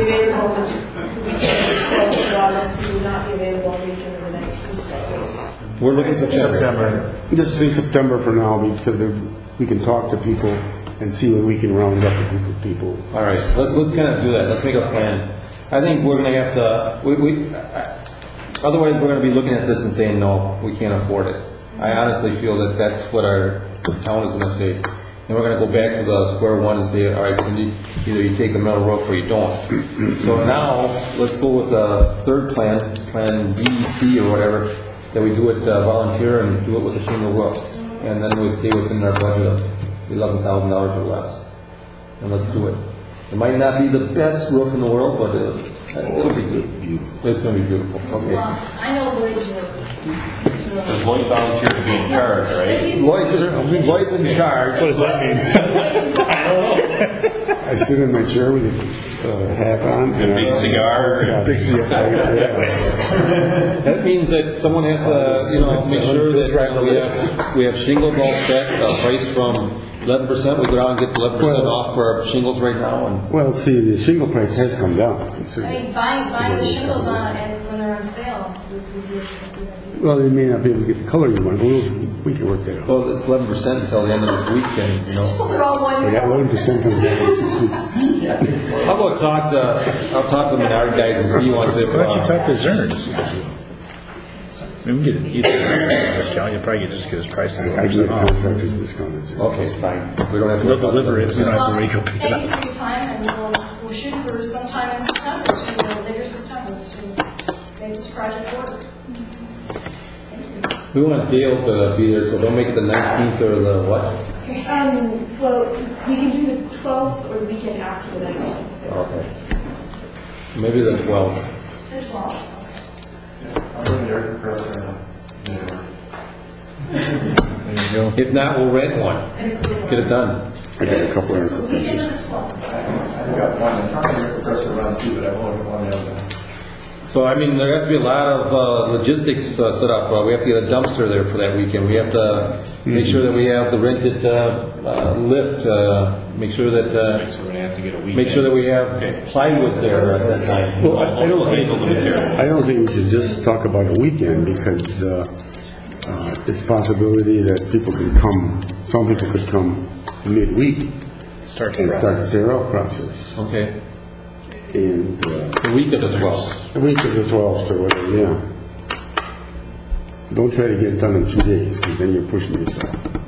We're looking September. Just say September for now because we can talk to people and see when we can round up a group of people. All right, let's kind of do that. Let's make a plan. I think we're going to have to. Otherwise, we're going to be looking at this and saying no, we can't afford it. I honestly feel that that's what our town is going to say. And we're going to go back to the square one and say, all right, Cindy, either you take the metal roof or you don't. So now, let's go with the third plan, Plan B, C, or whatever, that we do it volunteer and do it with a shingle roof. And then we stay within our budget of $11,000 or less. And let's do it. It might not be the best roof in the world, but it'll be good. It's going to be beautiful. Okay. Well, I know Lloyd's work. Does Lloyd volunteer to be in charge, right? Lloyd's in charge. What does that mean? I don't know. I sit in my chair with a hat on. And a big cigar. Yeah, big cigar. That means that someone has to, make sure that we have shingles all set, priced from 11%, we go down and get 11% off for our shingles right now, and Well, see, the shingle price has come down. I mean, buying the shingles on and when they're on sale would be a good idea. Well, you may not be able to get the color you want, but we can work that out. well, it's 11% until the end of this week, and, you know. So they're all one. We got 11% comes back in 6 weeks. How about I'll talk to the Menard guys and see once if, Why don't you talk to Zerns? I mean, we can get a discount. You'll probably just get his price. I can get contractors discounted. okay, fine. We don't have to. They'll deliver it. We don't have to make them pick it Thank you up. for your time, and we'll shoot for sometime in September, later September, to make this project work. We want Dale to be there, so don't make it the 19th or the what? Well, we can do the 12th or the weekend after the 19th. Okay. Maybe the 12th. The 12th. I'll bring the air compressor in. There you go. If not, we'll rent one. Get it done. I got a couple of So weekend of the 12th. I've got one, I'm trying to air compressor around too, but I won't have one the other day. So, I mean, there has to be a lot of logistics set up. We have to get a dumpster there for that weekend. We have to make sure that we have the rented lift, make sure that So we're gonna have to get a weekend. make sure that we have plywood there at that time. Well, I don't think we should just talk about a weekend because it's a possibility that people can come, some people could come midweek Start and start the tear-out process. Okay. And The week of the 12th. the week of the 12th or whatever, yeah. Don't try to get it done in 2 days because then you're pushing yourself.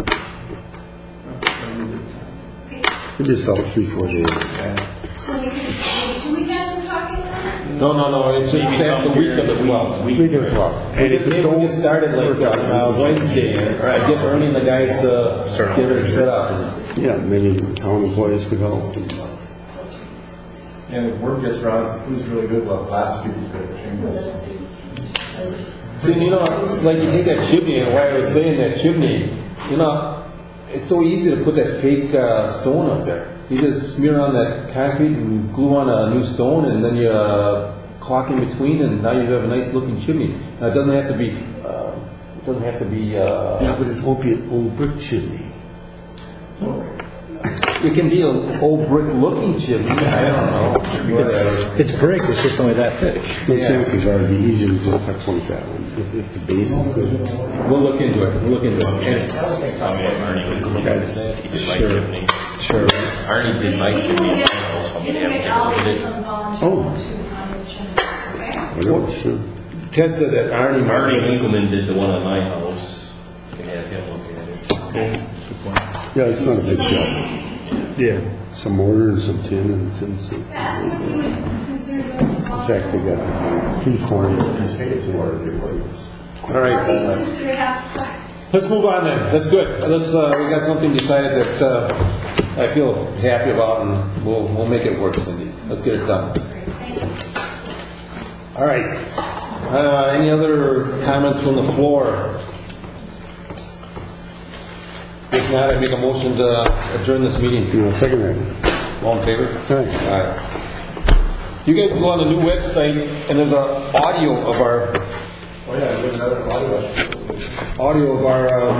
You just sell 3-4 days. So we can, 2 weekends we're talking then? No, it's just past the week of the 12th. Week of the 12th. Maybe we get started like on Wednesday, and get Ernie and the guys to get it set up. Yeah, maybe town employees could help. And if word gets around, the food's really good, well, last people could have shingles. See, you know, like you take that chimney, and why I was saying that chimney, you know, it's so easy to put that fake stone up there. You just smear on that concrete and glue on a new stone, and then you caulk in between, and now you have a nice looking chimney. Now, it doesn't have to be. Yeah, but it won't be an old brick chimney. It can be an old brick looking chimney. I don't know. Whatever. It's brick. It's just only that thick. The chances are it'd be easier to just point that one if the base is good. We'll look into it. I don't think Arnie would look at it. He did my chimney. Sure. Arnie did my chimney. You can get all of some volunteers to on the chimney, okay? Well, sure. Ted said that Arnie Winkleman did the one on my house. You can have him look at it. Yeah, it's not a big job. Yeah. Some mortar and some tin and tin soup. In fact, they got 3 corners. All right. Let's move on then. That's good. We got something decided that I feel happy about, and we'll make it work, Cindy. Let's get it done. All right. Any other comments from the floor? If not, I make a motion to adjourn this meeting. Second that. All in favor? All right. All right. You guys can go on the new website, and there's an audio of our Oh yeah, there's another audio. audio of our